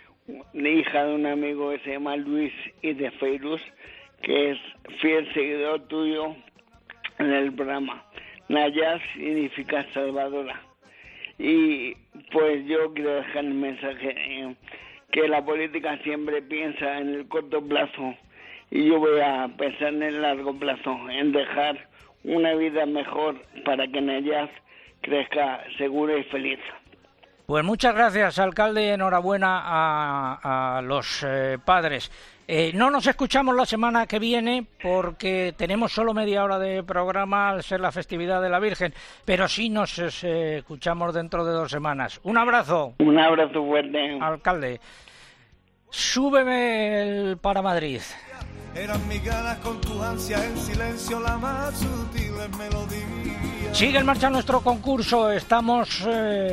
hija de un amigo que se llama Luis y de Feiruz, que es fiel seguidor tuyo en el programa. Nayaz significa salvadora. Y pues yo quiero dejar el mensaje eh, que la política siempre piensa en el corto plazo y yo voy a pensar en el largo plazo, en dejar una vida mejor para que Nayaz crezca segura y feliz. Pues muchas gracias, alcalde, enhorabuena a, a los eh, padres. Eh, no nos escuchamos la semana que viene porque tenemos solo media hora de programa al ser la festividad de la Virgen, pero sí nos eh, escuchamos dentro de dos semanas. Un abrazo. Un abrazo fuerte. Alcalde, súbeme el para Madrid. Eran mis ganas con tu ansia en silencio, la más sutil melodía. Sigue en marcha nuestro concurso. Estamos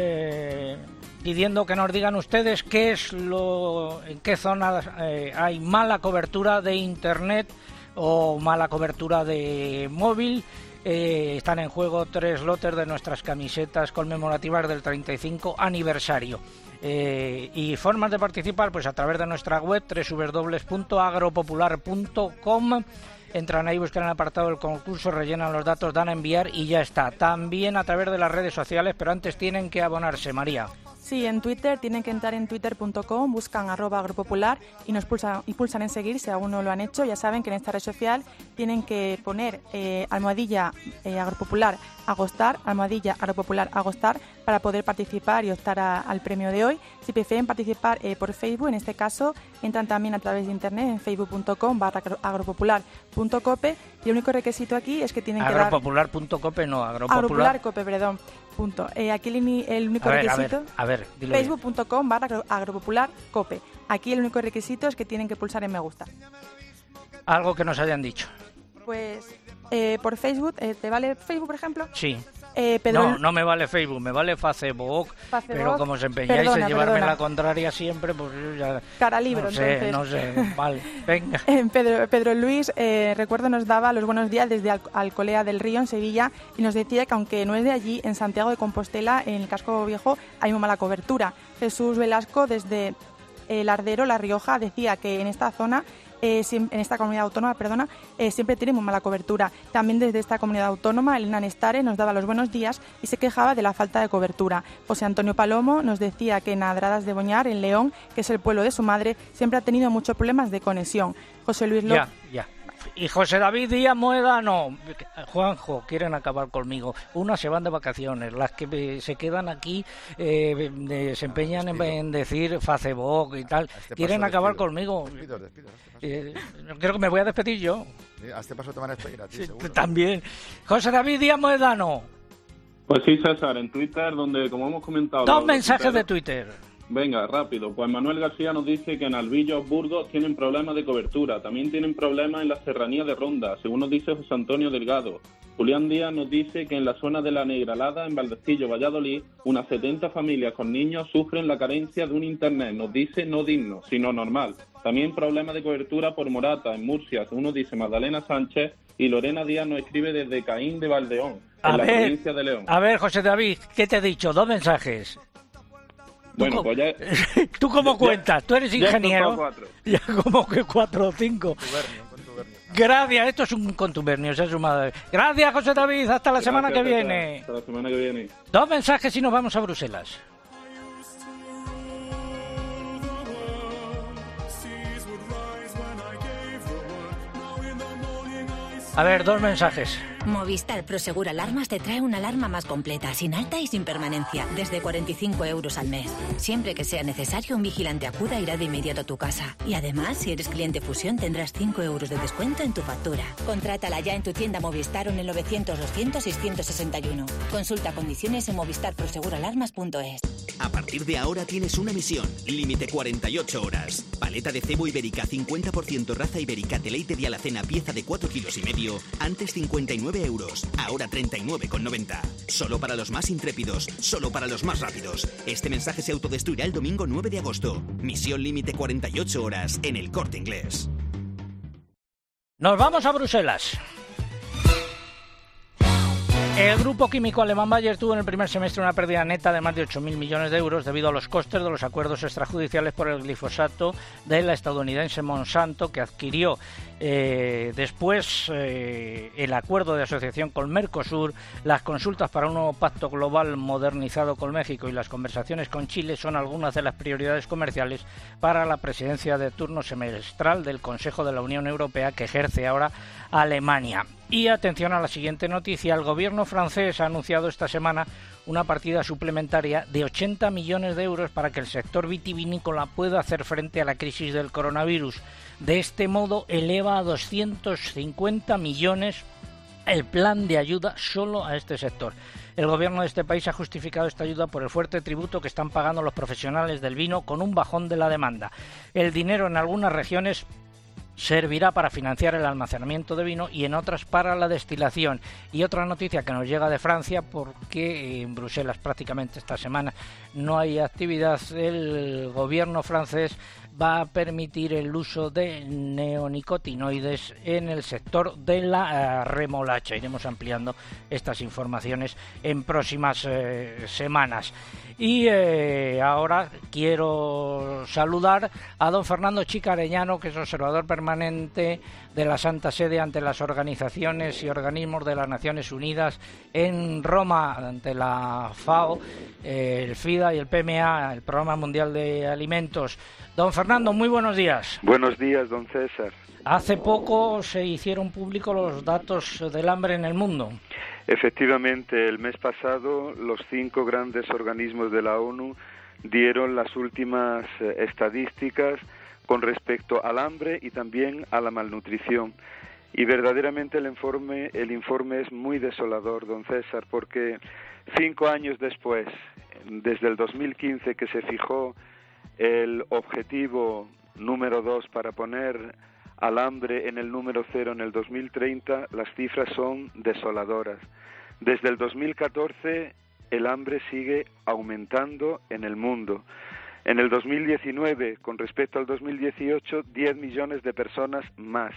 eh, pidiendo que nos digan ustedes qué es lo, en qué zonas eh, hay mala cobertura de internet o mala cobertura de móvil. Eh, están en juego tres lotes de nuestras camisetas conmemorativas del treinta y cinco aniversario. Eh, y formas de participar pues a través de nuestra web doble u doble u doble u punto agropopular punto com. Entran ahí, buscan el apartado del concurso, rellenan los datos, dan a enviar y ya está. También a través de las redes sociales, pero antes tienen que abonarse, María. Sí, en Twitter tienen que entrar en twitter punto com, buscan arroba agropopular y nos pulsan, y pulsan en seguir si aún no lo han hecho. Ya saben que en esta red social tienen que poner eh, almohadilla eh, agropopular agostar, almohadilla agropopular agostar para poder participar y optar a, al premio de hoy. Si prefieren participar eh, por Facebook, en este caso, entran también a través de internet en facebook punto com barra agropopular punto cope y el único requisito aquí es que tienen que dar... agropopular punto cope no, agropopular... Agropopular cope, perdón. Punto. Eh, aquí el, el único a ver, requisito... A ver, a ver, dilo facebook punto com barra agropopular cope. Aquí el único requisito es que tienen que pulsar en me gusta. Algo que nos hayan dicho. Pues eh, por Facebook, eh, ¿te vale Facebook, por ejemplo? Sí. Eh, Pedro... No, no me vale Facebook, me vale Facebook, Facebook, pero como os empeñáis perdona, en llevarme perdona. la contraria siempre, pues yo ya... Cara libro, no sé, entonces. No sé, vale, venga. Pedro, Pedro Luis, eh, recuerdo, nos daba los buenos días desde Al Alcolea del Río, en Sevilla, y nos decía que aunque no es de allí, en Santiago de Compostela, en el casco viejo, hay muy mala cobertura. Jesús Velasco, desde El Ardero, La Rioja, decía que en esta zona... Eh, en esta comunidad autónoma, perdona, eh, siempre tiene muy mala cobertura. También desde esta comunidad autónoma, Elena Nestare nos daba los buenos días y se quejaba de la falta de cobertura. José Antonio Palomo nos decía que en Adradas de Boñar, en León, que es el pueblo de su madre, siempre ha tenido muchos problemas de conexión. José Luis López... Ya, ya. Y José David Díaz Moedano, Juanjo, quieren acabar conmigo. Unas se van de vacaciones, las que se quedan aquí eh, se empeñan en, en decir Facebook y tal. Este quieren paso acabar despido. conmigo. Despido, despido, eh, creo que me voy a despedir yo. Sí, a este paso te van a despedir a ti, Sí, seguro. también. José David Díaz Moedano. Pues sí, César, en Twitter, donde, como hemos comentado... Dos los mensajes de tuiteros- Twitter. Venga, rápido. Pues Manuel García nos dice que en Albillo, Burgos, tienen problemas de cobertura. También tienen problemas en la serranía de Ronda, según nos dice José Antonio Delgado. Julián Díaz nos dice que en la zona de la Negralada, en Valdecillo, Valladolid, unas setenta familias con niños sufren la carencia de un internet. Nos dice no digno, sino normal. También problemas de cobertura por Morata, en Murcia, según nos dice Magdalena Sánchez. Y Lorena Díaz nos escribe desde Caín de Valdeón, en A la ver, provincia de León. a ver, José David, ¿qué te he dicho? Dos mensajes. Bueno, pues ya... ¿Tú cómo cuentas? ¿Tú eres ya he ingeniero? contado cuatro. Ya como que cuatro o cinco. Gracias, esto es un contubernio, esa es su madre. Gracias, José David, hasta la semana que Gracias, César. viene. Hasta la semana que viene. Dos mensajes y nos vamos a Bruselas. A ver, dos mensajes. Movistar Prosegur Alarmas te trae una alarma más completa, sin alta y sin permanencia, desde cuarenta y cinco euros al mes. Siempre que sea necesario, un vigilante acuda e irá de inmediato a tu casa. Y además, si eres cliente Fusión, tendrás cinco euros de descuento en tu factura. Contrátala ya en tu tienda Movistar o en el novecientos doscientos seiscientos sesenta y uno. Consulta condiciones en movistar prosegur alarmas punto es. A partir de ahora tienes una misión, límite cuarenta y ocho horas. Paleta de cebo ibérica cincuenta por ciento raza ibérica Teleite de alacena pieza de cuatro kilos y medio, antes cincuenta y nueve euros, ahora treinta y nueve con noventa. Solo para los más intrépidos, solo para los más rápidos. Este mensaje se autodestruirá el domingo nueve de agosto. Misión límite cuarenta y ocho horas en El Corte Inglés. Nos vamos a Bruselas. El grupo grupo químico alemán Bayer tuvo en el primer semestre una pérdida neta de más de ocho mil millones de euros debido a los costes de los acuerdos extrajudiciales por el glifosato de la estadounidense Monsanto, que adquirió eh, después eh, el acuerdo de asociación con Mercosur, las consultas para un nuevo pacto global modernizado con México y las conversaciones con Chile son algunas de las prioridades comerciales para la presidencia de turno semestral del Consejo de la Unión Europea que ejerce ahora Alemania. Y atención a la siguiente noticia, el gobierno francés ha anunciado esta semana una partida suplementaria de ochenta millones de euros para que el sector vitivinícola pueda hacer frente a la crisis del coronavirus. De este modo, eleva a doscientos cincuenta millones el plan de ayuda solo a este sector. El gobierno de este país ha justificado esta ayuda por el fuerte tributo que están pagando los profesionales del vino con un bajón de la demanda. El dinero en algunas regiones servirá para financiar el almacenamiento de vino y en otras para la destilación. Y otra noticia que nos llega de Francia, porque en Bruselas prácticamente esta semana no hay actividad, el gobierno francés va a permitir el uso de neonicotinoides en el sector de la uh, remolacha. Iremos ampliando estas informaciones en próximas eh, semanas. Y eh, ahora quiero saludar a don Fernando Chica Arellano, que es observador permanente de la Santa Sede ante las organizaciones y organismos de las Naciones Unidas en Roma, ante la FAO, eh, el FIDA y el P M A, el Programa Mundial de Alimentos. Don Fernando, muy buenos días. Buenos días, don César. Hace poco se hicieron públicos los datos del hambre en el mundo. Efectivamente, el mes pasado los cinco grandes organismos de la ONU dieron las últimas eh, estadísticas con respecto al hambre y también a la malnutrición. Y verdaderamente el informe, el informe es muy desolador, don César, porque cinco años después, desde el dos mil quince que se fijó el objetivo número dos para poner al hambre en el número cero en el dos mil treinta, las cifras son desoladoras. Desde el dos mil catorce el hambre sigue aumentando en el mundo. En el dos mil diecinueve, con respecto al dos mil dieciocho, diez millones de personas más.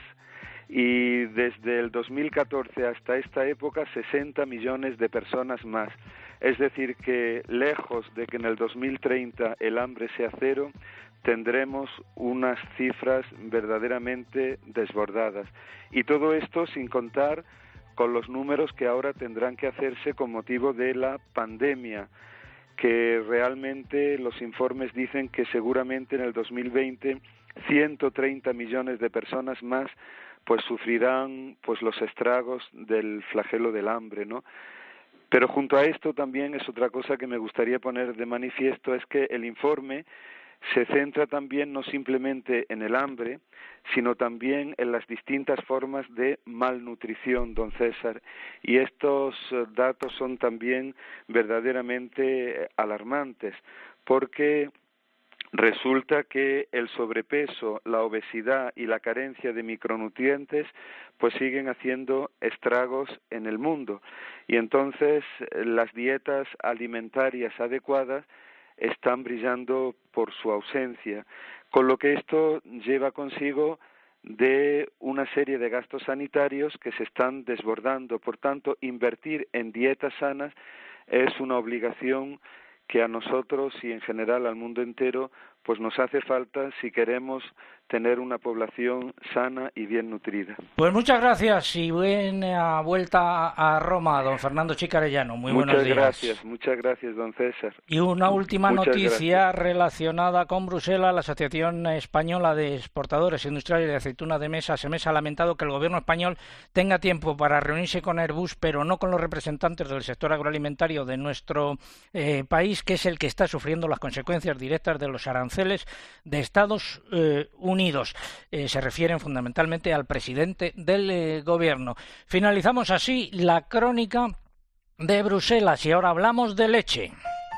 Y desde el dos mil catorce hasta esta época, sesenta millones de personas más. Es decir, que lejos de que en el dos mil treinta el hambre sea cero, tendremos unas cifras verdaderamente desbordadas. Y todo esto sin contar con los números que ahora tendrán que hacerse con motivo de la pandemia, que realmente los informes dicen que seguramente en el dos mil veinte ciento treinta millones de personas más pues sufrirán pues los estragos del flagelo del hambre, ¿no? Pero junto a esto también es otra cosa que me gustaría poner de manifiesto, es que el informe se centra también no simplemente en el hambre, sino también en las distintas formas de malnutrición, don César. Y estos datos son también verdaderamente alarmantes, porque resulta que el sobrepeso, la obesidad y la carencia de micronutrientes pues siguen haciendo estragos en el mundo. Y entonces las dietas alimentarias adecuadas están brillando por su ausencia, con lo que esto lleva consigo de una serie de gastos sanitarios que se están desbordando. Por tanto, invertir en dietas sanas es una obligación que a nosotros y en general al mundo entero pues nos hace falta si queremos tener una población sana y bien nutrida. Pues muchas gracias y buena vuelta a Roma, don Fernando Chica Arellano. Muy muchas buenos días. Muchas gracias, muchas gracias, don César. Y una última muchas noticia gracias. relacionada con Bruselas. La Asociación Española de Exportadores Industriales de Aceituna de Mesa, SEMESA, ha lamentado que el gobierno español tenga tiempo para reunirse con Airbus, pero no con los representantes del sector agroalimentario de nuestro eh, país, que es el que está sufriendo las consecuencias directas de los aranceles de Estados eh, Unidos. Eh, se refieren fundamentalmente al presidente del eh, gobierno. Finalizamos así la crónica de Bruselas y ahora hablamos de leche.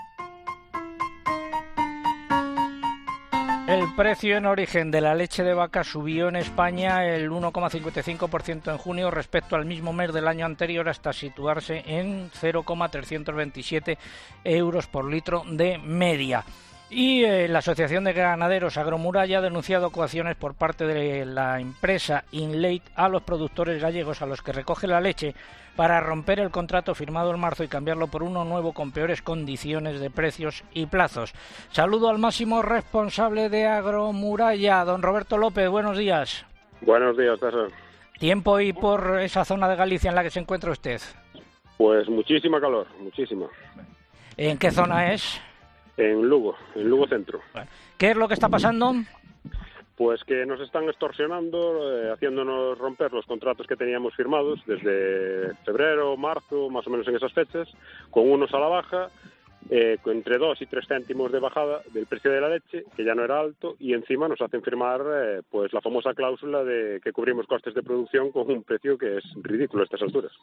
El precio en origen de la leche de vaca subió en España el uno coma cincuenta y cinco por ciento en junio respecto al mismo mes del año anterior, hasta situarse en cero coma trescientos veintisiete euros por litro de media. Y eh, la Asociación de Ganaderos Agromuralla ha denunciado coacciones por parte de la empresa Inlate a los productores gallegos a los que recoge la leche para romper el contrato firmado en marzo y cambiarlo por uno nuevo con peores condiciones de precios y plazos. Saludo al máximo responsable de Agromuralla, don Roberto López. Buenos días. Buenos días, César. ¿Tiempo y por esa zona de Galicia en la que se encuentra usted? Pues muchísima calor, muchísima. ¿En qué zona es? En Lugo, en Lugo Centro. Bueno, ¿qué es lo que está pasando? Pues que nos están extorsionando, eh, haciéndonos romper los contratos que teníamos firmados desde febrero, marzo, más o menos en esas fechas, con unos a la baja, eh, entre dos y tres céntimos de bajada del precio de la leche, que ya no era alto, y encima nos hacen firmar eh, pues la famosa cláusula de que cubrimos costes de producción con un precio que es ridículo a estas alturas.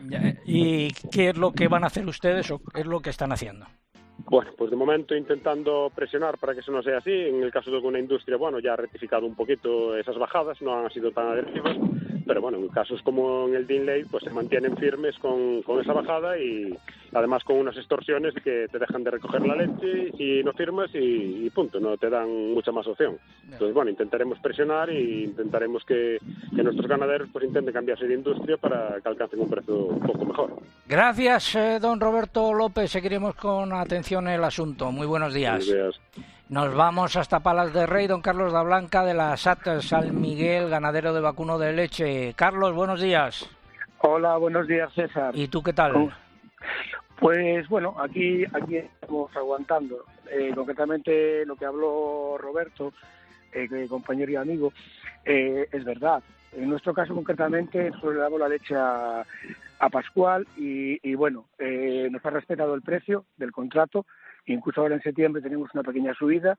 ¿Y qué es lo que van a hacer ustedes o qué es lo que están haciendo? Bueno, pues de momento intentando presionar para que eso no sea así. En el caso de alguna industria, bueno, ya ha rectificado un poquito esas bajadas, no han sido tan agresivas, pero bueno, en casos como en el de Inlate, pues se mantienen firmes con, con esa bajada y además con unas extorsiones que te dejan de recoger la leche si no firmas y, y punto, no te dan mucha más opción. Entonces, bueno, intentaremos presionar e intentaremos que, que nuestros ganaderos pues intenten cambiarse de industria para que alcancen un precio un poco mejor. Gracias, eh, don Roberto López. Seguiremos con atención el asunto. Muy buenos días. Buenos días. Nos vamos hasta Palas de Rey, don Carlos da Blanca de la S A T San Miguel, ganadero de vacuno de leche. Carlos, buenos días. Hola, buenos días, César. ¿Y tú qué tal? Pues bueno, aquí aquí estamos aguantando. Eh, concretamente lo que habló Roberto, eh, compañero y amigo, eh, es verdad. En nuestro caso concretamente nosotros le damos la leche a, a Pascual y, y bueno, eh, nos ha respetado el precio del contrato. Incluso ahora en septiembre tenemos una pequeña subida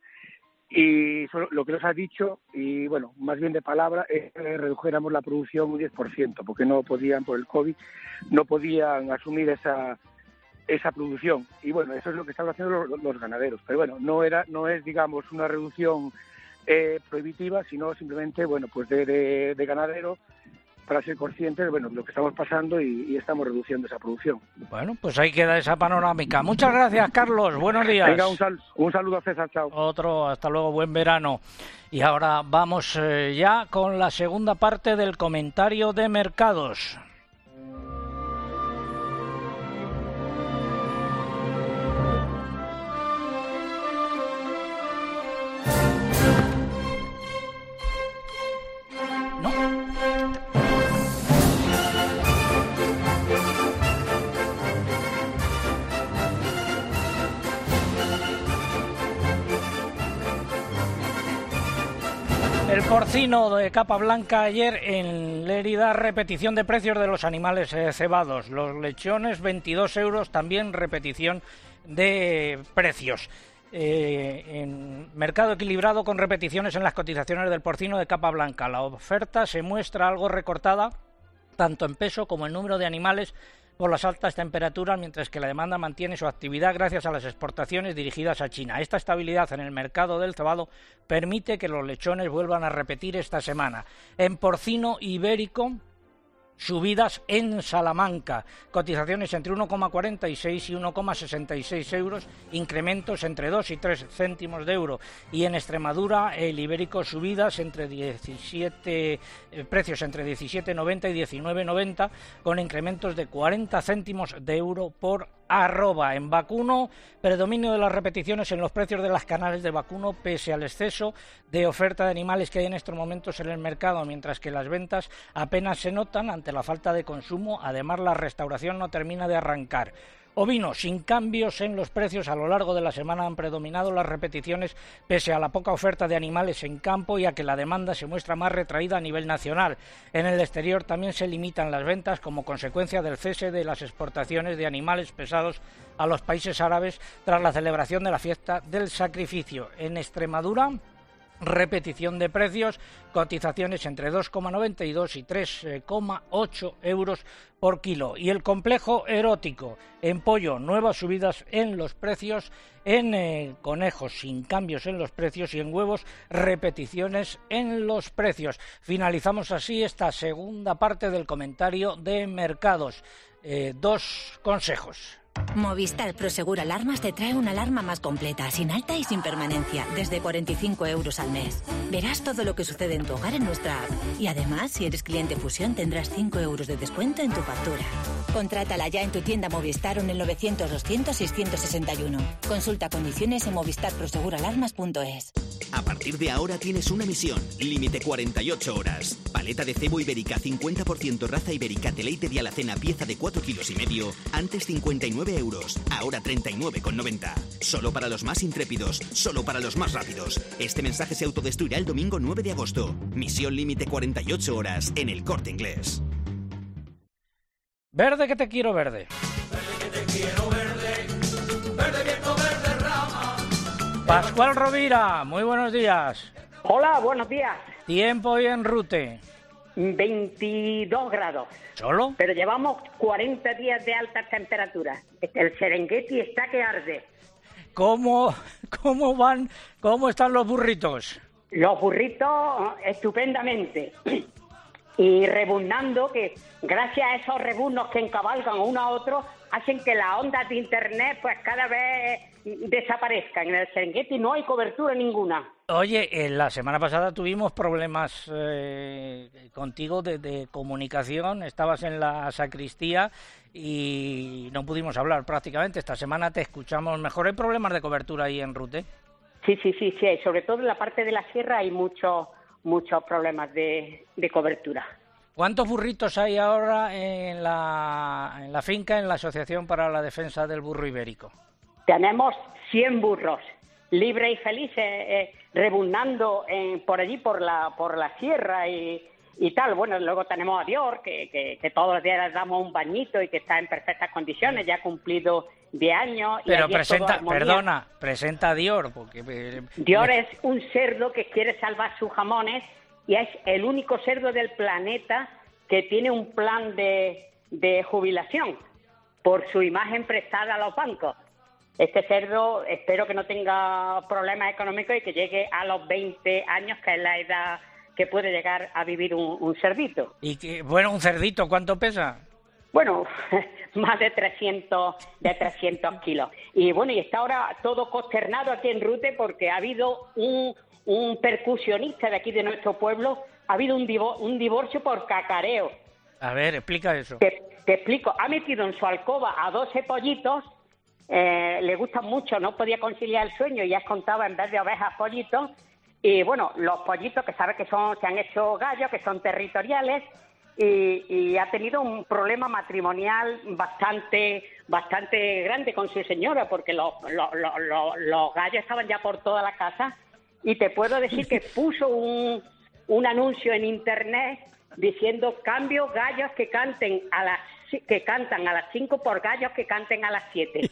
y solo, lo que nos ha dicho, y bueno, más bien de palabra, es que redujéramos la producción un diez por ciento, porque no podían, por el COVID, no podían asumir esa esa producción. Y bueno, eso es lo que están haciendo los, los ganaderos. Pero bueno, no era no es, digamos, una reducción eh, prohibitiva, sino simplemente, bueno, pues de, de, de ganadero, para ser conscientes, bueno, de lo que estamos pasando y, y estamos reduciendo esa producción. Bueno, pues ahí queda esa panorámica. Muchas gracias, Carlos. Buenos días. Venga, un, sal, un saludo a César. Chao. Otro, hasta luego, buen verano. Y ahora vamos eh, ya con la segunda parte del comentario de mercados. El porcino de capa blanca ayer en Lérida, repetición de precios de los animales eh, cebados. Los lechones, veintidós euros, también repetición de precios. Eh, en mercado equilibrado con repeticiones en las cotizaciones del porcino de capa blanca. La oferta se muestra algo recortada, tanto en peso como en número de animales, por las altas temperaturas, mientras que la demanda mantiene su actividad gracias a las exportaciones dirigidas a China. Esta estabilidad en el mercado del cebado permite que los lechones vuelvan a repetir esta semana. En porcino ibérico, subidas en Salamanca, cotizaciones entre uno coma cuarenta y seis y uno coma sesenta y seis euros, incrementos entre dos y tres céntimos de euro. Y en Extremadura, el ibérico, subidas entre diecisiete, eh, precios entre diecisiete noventa y diecinueve noventa, con incrementos de cuarenta céntimos de euro por arroba. En vacuno, predominio de las repeticiones en los precios de las canales de vacuno, pese al exceso de oferta de animales que hay en estos momentos en el mercado, mientras que las ventas apenas se notan ante la falta de consumo. Además, la restauración no termina de arrancar. Ovino, sin cambios en los precios a lo largo de la semana, han predominado las repeticiones pese a la poca oferta de animales en campo y a que la demanda se muestra más retraída a nivel nacional. En el exterior también se limitan las ventas como consecuencia del cese de las exportaciones de animales pesados a los países árabes tras la celebración de la fiesta del sacrificio. En Extremadura, repetición de precios, cotizaciones entre dos coma noventa y dos y tres coma ocho euros por kilo. Y el complejo erótico, en pollo, nuevas subidas en los precios, en eh, conejos sin cambios en los precios y en huevos repeticiones en los precios. Finalizamos así esta segunda parte del comentario de mercados. Eh, dos consejos. Movistar Prosegur Alarmas te trae una alarma más completa, sin alta y sin permanencia, desde cuarenta y cinco euros al mes. Verás todo lo que sucede en tu hogar en nuestra app. Y además, si eres cliente Fusión, tendrás cinco euros de descuento en tu factura. Contrátala ya en tu tienda Movistar o en el novecientos doscientos seiscientos sesenta y uno. Consulta condiciones en movistar prosegur alarmas punto es. A partir de ahora tienes una misión, límite cuarenta y ocho horas. Paleta de cebo ibérica cincuenta por ciento raza ibérica Teleite de alacena pieza de cuatro kilos y medio, antes cincuenta y nueve euros, ahora treinta y nueve con noventa. Solo para los más intrépidos, solo para los más rápidos. Este mensaje se autodestruirá el domingo nueve de agosto. Misión límite cuarenta y ocho horas en El Corte Inglés. Verde que te quiero verde. Verde que te quiero verde, verde viento, verde rama. Pascual Rovira, muy buenos días. Hola, buenos días. Tiempo hoy en Rute. veintidós grados. ¿Solo? Pero llevamos cuarenta días de altas temperaturas. El Serengeti está que arde. ¿Cómo, cómo van, cómo están los burritos? Los burritos estupendamente. Y rebuznando, que gracias a esos rebuznos que encabalgan uno a otro, hacen que las ondas de internet pues cada vez desaparezcan. En el Serengeti no hay cobertura ninguna. Oye, la semana pasada tuvimos problemas eh, contigo de, de comunicación, estabas en la sacristía y no pudimos hablar prácticamente. Esta semana te escuchamos mejor. ¿Hay problemas de cobertura ahí en Rute? Sí, sí, sí, sí. Sobre todo en la parte de la sierra hay muchos muchos problemas de, de cobertura. ¿Cuántos burritos hay ahora en la, en la finca, en la Asociación para la Defensa del Burro Ibérico? Tenemos cien burros, libres y felices, eh, rebuznando eh, por allí, por la por la sierra y, y tal. Bueno, luego tenemos a Dior, que, que, que todos los días le damos un bañito y que está en perfectas condiciones, ya ha cumplido diez años. Pero y presenta, perdona, presenta a Dior, porque... Eh, Dior eh, es un cerdo que quiere salvar sus jamones y es el único cerdo del planeta que tiene un plan de, de jubilación por su imagen prestada a los bancos. Este cerdo espero que no tenga problemas económicos y que llegue a los veinte años, que es la edad que puede llegar a vivir un, un cerdito. Y que, bueno, un cerdito, ¿cuánto pesa? Bueno, más de trescientos, de trescientos kilos. Y bueno, y está ahora todo consternado aquí en Rute porque ha habido un, un percusionista de aquí de nuestro pueblo, ha habido un, divor, un divorcio por cacareo. A ver, explica eso. Te, te explico, ha metido en su alcoba a doce pollitos, eh, le gustan mucho, no podía conciliar el sueño y ya contaba en vez de ovejas pollitos. Y bueno, los pollitos que sabe que son, se han hecho gallos, que son territoriales, y, y ha tenido un problema matrimonial bastante bastante grande con su señora, porque los, los, los, los, los gallos estaban ya por toda la casa, y te puedo decir que puso un, un anuncio en internet diciendo cambio gallos que canten a las que cantan a las cinco por gallos que canten a las siete.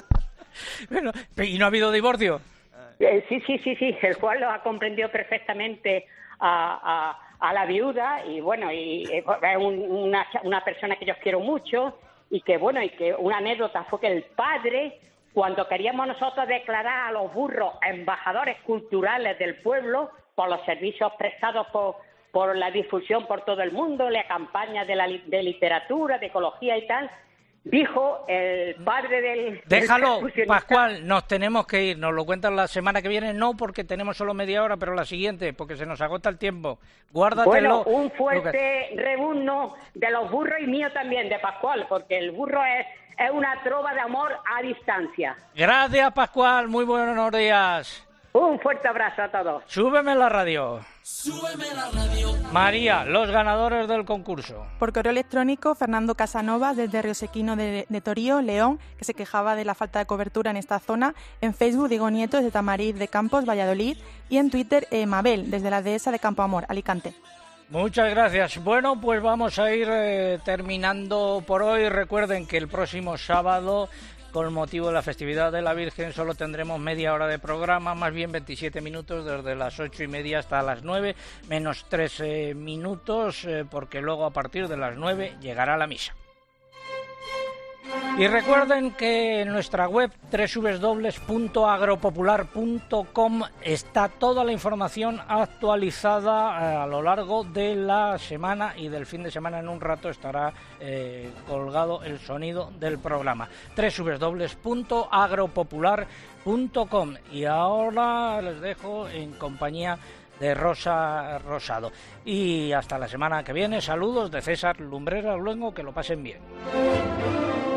Bueno, ¿y no ha habido divorcio? Eh, sí, sí, sí, sí, el cual lo ha comprendido perfectamente a, a, a la viuda y bueno, y es un, una, una persona que yo quiero mucho y que bueno, y que una anécdota fue que el padre, cuando queríamos nosotros declarar a los burros embajadores culturales del pueblo por los servicios prestados por, por la difusión por todo el mundo, la campaña de, la, de literatura, de ecología y tal, dijo el padre del... Déjalo, del Pascual, nos tenemos que ir, nos lo cuentan la semana que viene, no porque tenemos solo media hora, pero la siguiente, porque se nos agota el tiempo. Guárdatelo. Bueno, un fuerte rebuzno de los burros y mío también, de Pascual, porque el burro es, es una trova de amor a distancia. Gracias, Pascual, muy buenos días. Un fuerte abrazo a todos. Súbeme la radio. Súbeme la radio. María, los ganadores del concurso. Por correo electrónico, Fernando Casanovas, desde Riosequino de, de Torío, León, que se quejaba de la falta de cobertura en esta zona. En Facebook, Diego Nieto, desde Tamariz de Campos, Valladolid. Y en Twitter, eh, Mabel, desde la dehesa de Campo Amor, Alicante. Muchas gracias. Bueno, pues vamos a ir eh, terminando por hoy. Recuerden que el próximo sábado, con motivo de la festividad de la Virgen, solo tendremos media hora de programa, más bien veintisiete minutos, desde las ocho y media hasta las nueve, menos trece minutos, eh, porque luego a partir de las nueve llegará la misa. Y recuerden que en nuestra web doble u doble u doble u punto agropopular punto com está toda la información actualizada a lo largo de la semana y del fin de semana. En un rato estará eh, colgado el sonido del programa. doble u doble u doble u punto agropopular punto com. Y ahora les dejo en compañía de Rosa Rosado. Y hasta la semana que viene, saludos de César Lumbreras Luengo, que lo pasen bien.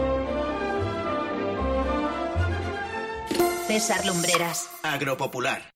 César Lumbreras. Agropopular.